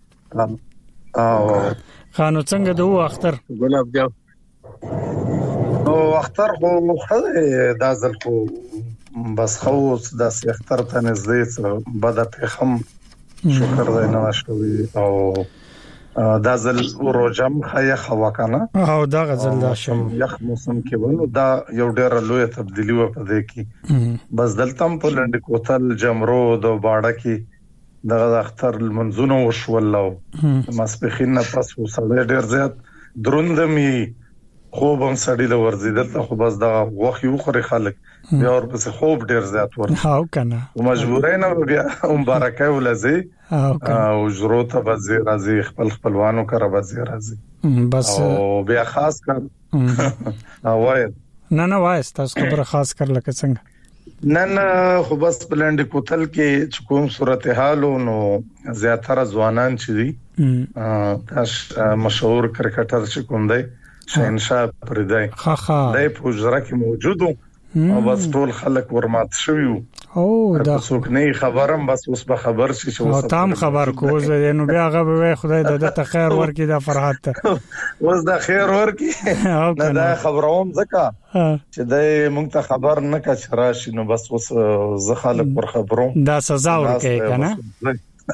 او خانو څنګه دوه اختر ګلاب جام او اختر خو خله دازل کو بس خو د اختر ته نږدې بد په خم شکر دی نه شوی او دا زل روجم خیا خوا کنه او دا غزل دا شم یخ موسم کې ولو دا یو ډېر لوی تبدیلی و په دې کې بس دلته په لند کوتل جمرو د باړه کې د اختر المنزونه وشولو مسبخین نه پس وسړی ډېر زیات دروندمي خوب هم سړی د ورزیدل ته خو بس دا وخت یو خوري خلک بیا ور پس خوب ډیر زیات ورته هاو کنه مجبورای نه بیا مبارکه ولزي او ضرورت به زی راځي خپل خپلوانو کرا به زی راځي بس او بیا خاص کر وای نه نه وای تاسو خبره خاص کر لکه څنګه نه نه خو بس بلند کوتل کې کوم صورتحال نو زیاتره ځوانان چې دي تاش مشهور کرکټر چې کوم دی شهنشاه پردای ها ها دای په جره کې موجودو او بس ټول خلک ورمات شویو او دا څوک نه خبرم بس اوس به خبر شي چې اوس تام خبر کوزه نو بیا هغه خدای د ته خیر ورکړي د فرحت ته اوس د خیر ورکړي نه دا خبروم زکه چې د مونږ ته خبر نه کچ راشي نو بس اوس زه خلک پر خبروم دا سزا ورکړي کنه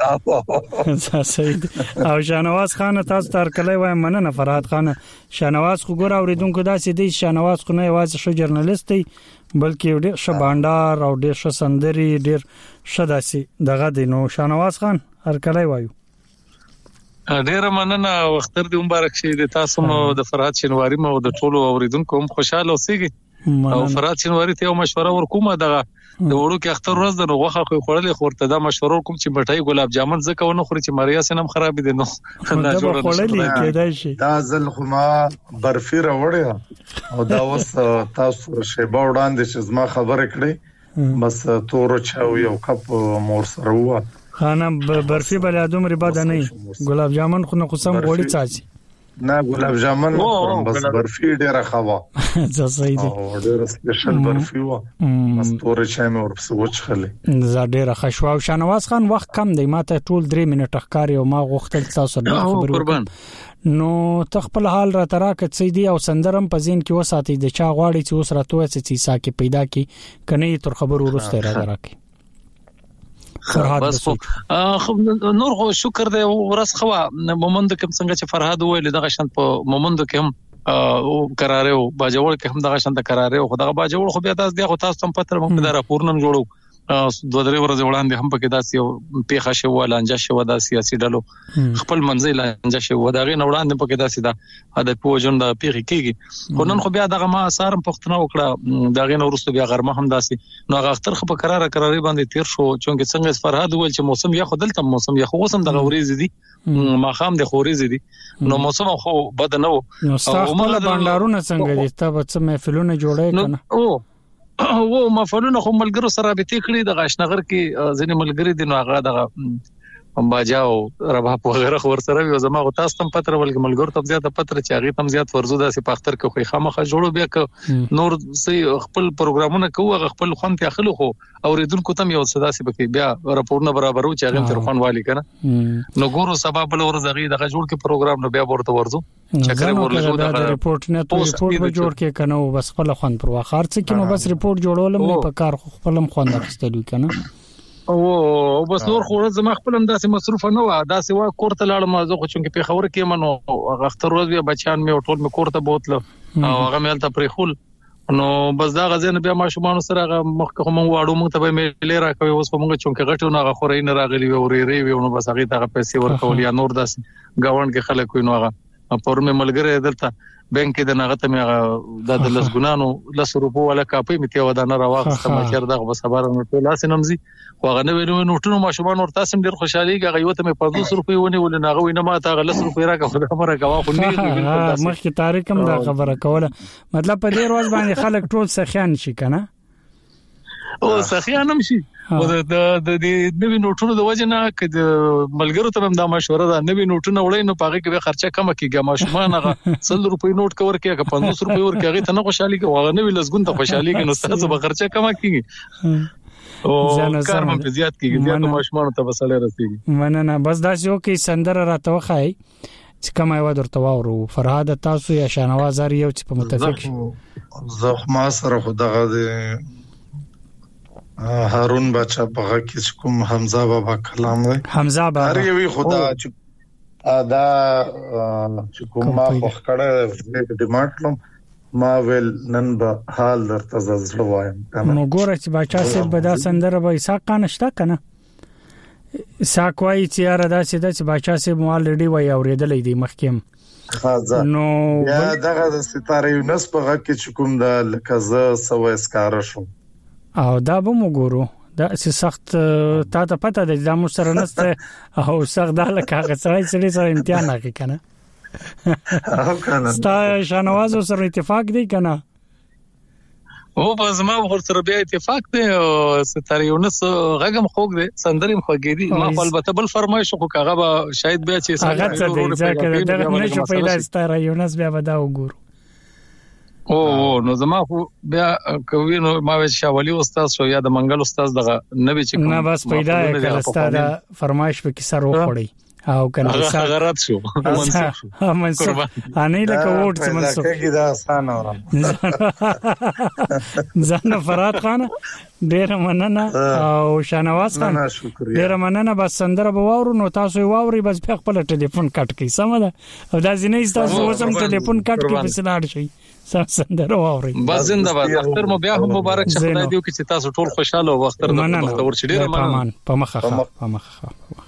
صحیح او شانواز خان تاسو تر کله وای مننه فرهاد خان شانواز خو ګور اوریدونکو دا سې دی شانواز خو نه یوازې شو جرنالیست دی بلکې ډېر ښه بانډار او ډېر ښه سندري ډېر ښه داسي دغه دی نو شانواز خان هر کله وایو ډېر مننه وختر دې مبارک شه د تاسو مو د فرهاد شنواری مو د ټولو اوریدونکو هم خوشاله اوسئ او فرهاد شنواری ته مشوره ورکوم دغه د وړو کې اختر ورځ د نوغه خو خورلې خورته دا مشوره کوم چې مټای ګلاب جامن زکه ونه خوري چې ماریا سينم خراب دي نو نه جوړ خورلې کېدای شي دا ځل خو ما برفي راوړیا او دا وس تاسو شه باوډان دي چې زما خبره کړې بس تور چاو یو کپ مور سره و خانم برفي بل ادم ری بد نه ګلاب جامن خو نه قسم وړي چاچی نه ګلاب جامن بس برفي ډیره خوا زه صحیح دي او ډیره سپیشل برفي و بس تور چای مې ورپسې وڅخلې زه ډیره خشوا او شانواز خان وخت کم دی ماته ټول درې منټه ښکاری او ما غوښتل تاسو نه خبرو نو تخپل حال را تراکت سیدی او سندرم په زین کې وساتې د چا غواړي چې اوس راتوي چې ساکي پیدا کی کني تر خبر ورسته را راکې بس خو نور خو شکر دی ورس خوا مومند کوم څنګه چې فرهاد ویل دغه شان په مومند کې هم او قراره او باجوړ کې هم دغه شان د قراره او دغه باجوړ خو بیا تاسو دی خو تاسو تم پتر موږ د راپورنم جوړو دوه درې ورځې وړاندې هم پکې داسې پیښه شو لانجه شو د سیاسي ډلو خپل منځي لانجه شو دغه نوړاندې پکې داسې دا د پوجن د پیښه کېږي خو نن خو بیا دغه ما سارم پښتنه وکړه دغه نو ورسته بیا غرمه هم داسې نو هغه اختر خو په قرار قراري باندې تیر شو چې څنګه فرهاد ویل چې موسم یا خدلته موسم یا خو وسم دغه وريز دي ما خام د خوريز دي نو موسم خو بد نه او خپل بانډارونه څنګه دي تاسو څه محفلونه جوړای کنه او و مفعولونه خو ملګرو سره رابطې کړې د غاشنغر کې ځینې ملګری دي نو هغه دغه باجاو رباب وغیرہ ور سره یو زما غو تاسو تم پتر ولګ ملګرو ته زیاته پتر چې هغه تم زیات ورزو داسې پختر کې خو خامخه جوړو بیا ک نور سي خپل پروګرامونه کوو خپل خوان ته اخلو خو اوریدونکو تم یو صداسي بکې بیا راپورونه برابرو چې هغه ترخوان والی کنه نو ګورو سبب له ورزغي دغه جوړ کې پروګرام نو بیا ورته ورزو چکر ورلګو د ریپورت نه ته ریپورت به جوړ کې کنه بس خپل خوان پر واخر څه کې نو بس ریپورت جوړولم نه په کار خپلم خوان راستلو کنه او بس نور خو زما خپل هم داسې مصروف نه و داسې وا کورته لاړم زه خو چې په خبره کې منو غختر ورځ بیا بچان مې ټول مې کورته بوتل او هغه مې الته پرې خول نو بس دا غزنه بیا ما شومان سره مخکې کوم واړو موږ ته به مې لرا کوي اوس موږ چې غټو نه غخورې نه راغلي و ورې وی نو بس هغه ته پیسې ورکول یا نور داسې گاوند کې خلک وي نو هغه پر مې ملګری دلته بانک د نغته مې د لسګونانو لس روپو ولا کاپي مې ته ودانه راوخته ما چر دغه بس خبره نو ټول اس نمزي خو هغه نو نو نوټونو ماشومان ورته سم ډیر خوشالي هغه یو ته مې پنځوس روپۍ ونی ول نه غوي نه ما ته لس روپۍ راکړه خو خبره کوا خو نه بالکل مخکې تاریخ هم دا خبره کوله مطلب په دې ورځ باندې خلک ټول سخیان شي کنه او سخیان هم شي او د د نوې نوټونو د وجه نه چې ملګرو ته هم دا مشوره ده نوې نوټونه وړي نو پاګه کې به خرچه کم کیږي ماشومان هغه سل روپۍ نوٹ کور کې که پنځوس روپۍ ور کې هغه ته نه خوشالي کوي هغه نوې لسګون ته خوشالي کوي نو تاسو به خرچه کم کیږي او کار مې زیات کیږي زیات ماشومان ته وساله رسیږي مننه بس دا یو کې سندره راته وخای چې کومه و درته واورو فرهاد تاسو یا شانواز یو چې په متفق زخما سره خدغه هارون بچا په کې کوم حمزه بابا کلام دی حمزه بابا هر یوې خدا چې دا چې کوم ما خو کړه د ډیماټلم ما ول نن به حال درته زړه وایم نو ګوره چې بچا سه بدا سندره به اساق نشته کنه اساق وای چې یاره دا چې د بچا سه موال ریډي وای اوریدلې دی مخکې خاصه نو یا دغه د ستاره یونس په غږ کې کوم د لکزه سوې اسکار شو او دا به موږ دا چې سخت تا ته پته ده دا مو سره نسته او سخت دا لکه هغه سره سره سره امتحان کوي کنه او کنه ستا شانواز سره اتفاق دی کنه او په زما ور سره بیا اتفاق دی او ستاره یونس غږم خوګ دی سندریم خوګی دی ما البته بل فرمایش خو کاغه به شاید بیا چې هغه څه دی ځکه دغه نشو پیدا ستاره یونس بیا ودا وګورو او نو زما خو بیا کوي نو ما وی شاولي استاد شو یا د منګل استاد دغه نبی چې نه بس پیدا کړه استاد فرمایش په کې سره وخوړی او کنه سره غرات شو منصوب شو منصوب اني لکه ووټ چې منصوب کېږي دا آسان اورم ځان فرات خان ډیر مننه او شانواز خان ډیر مننه بس سندره بواورو نو تاسو واوري بس په خپل ټلیفون کټ کی سم ده او دا ځینې تاسو وسم ټلیفون کټ کی په سلاړ شي سندره واوري بس زنده باد اختر مو بیا هم مبارک شه خدای دې وکړي چې تاسو ټول خوشاله او اختر د وخت ورچ ډیر مننه په مخه په مخه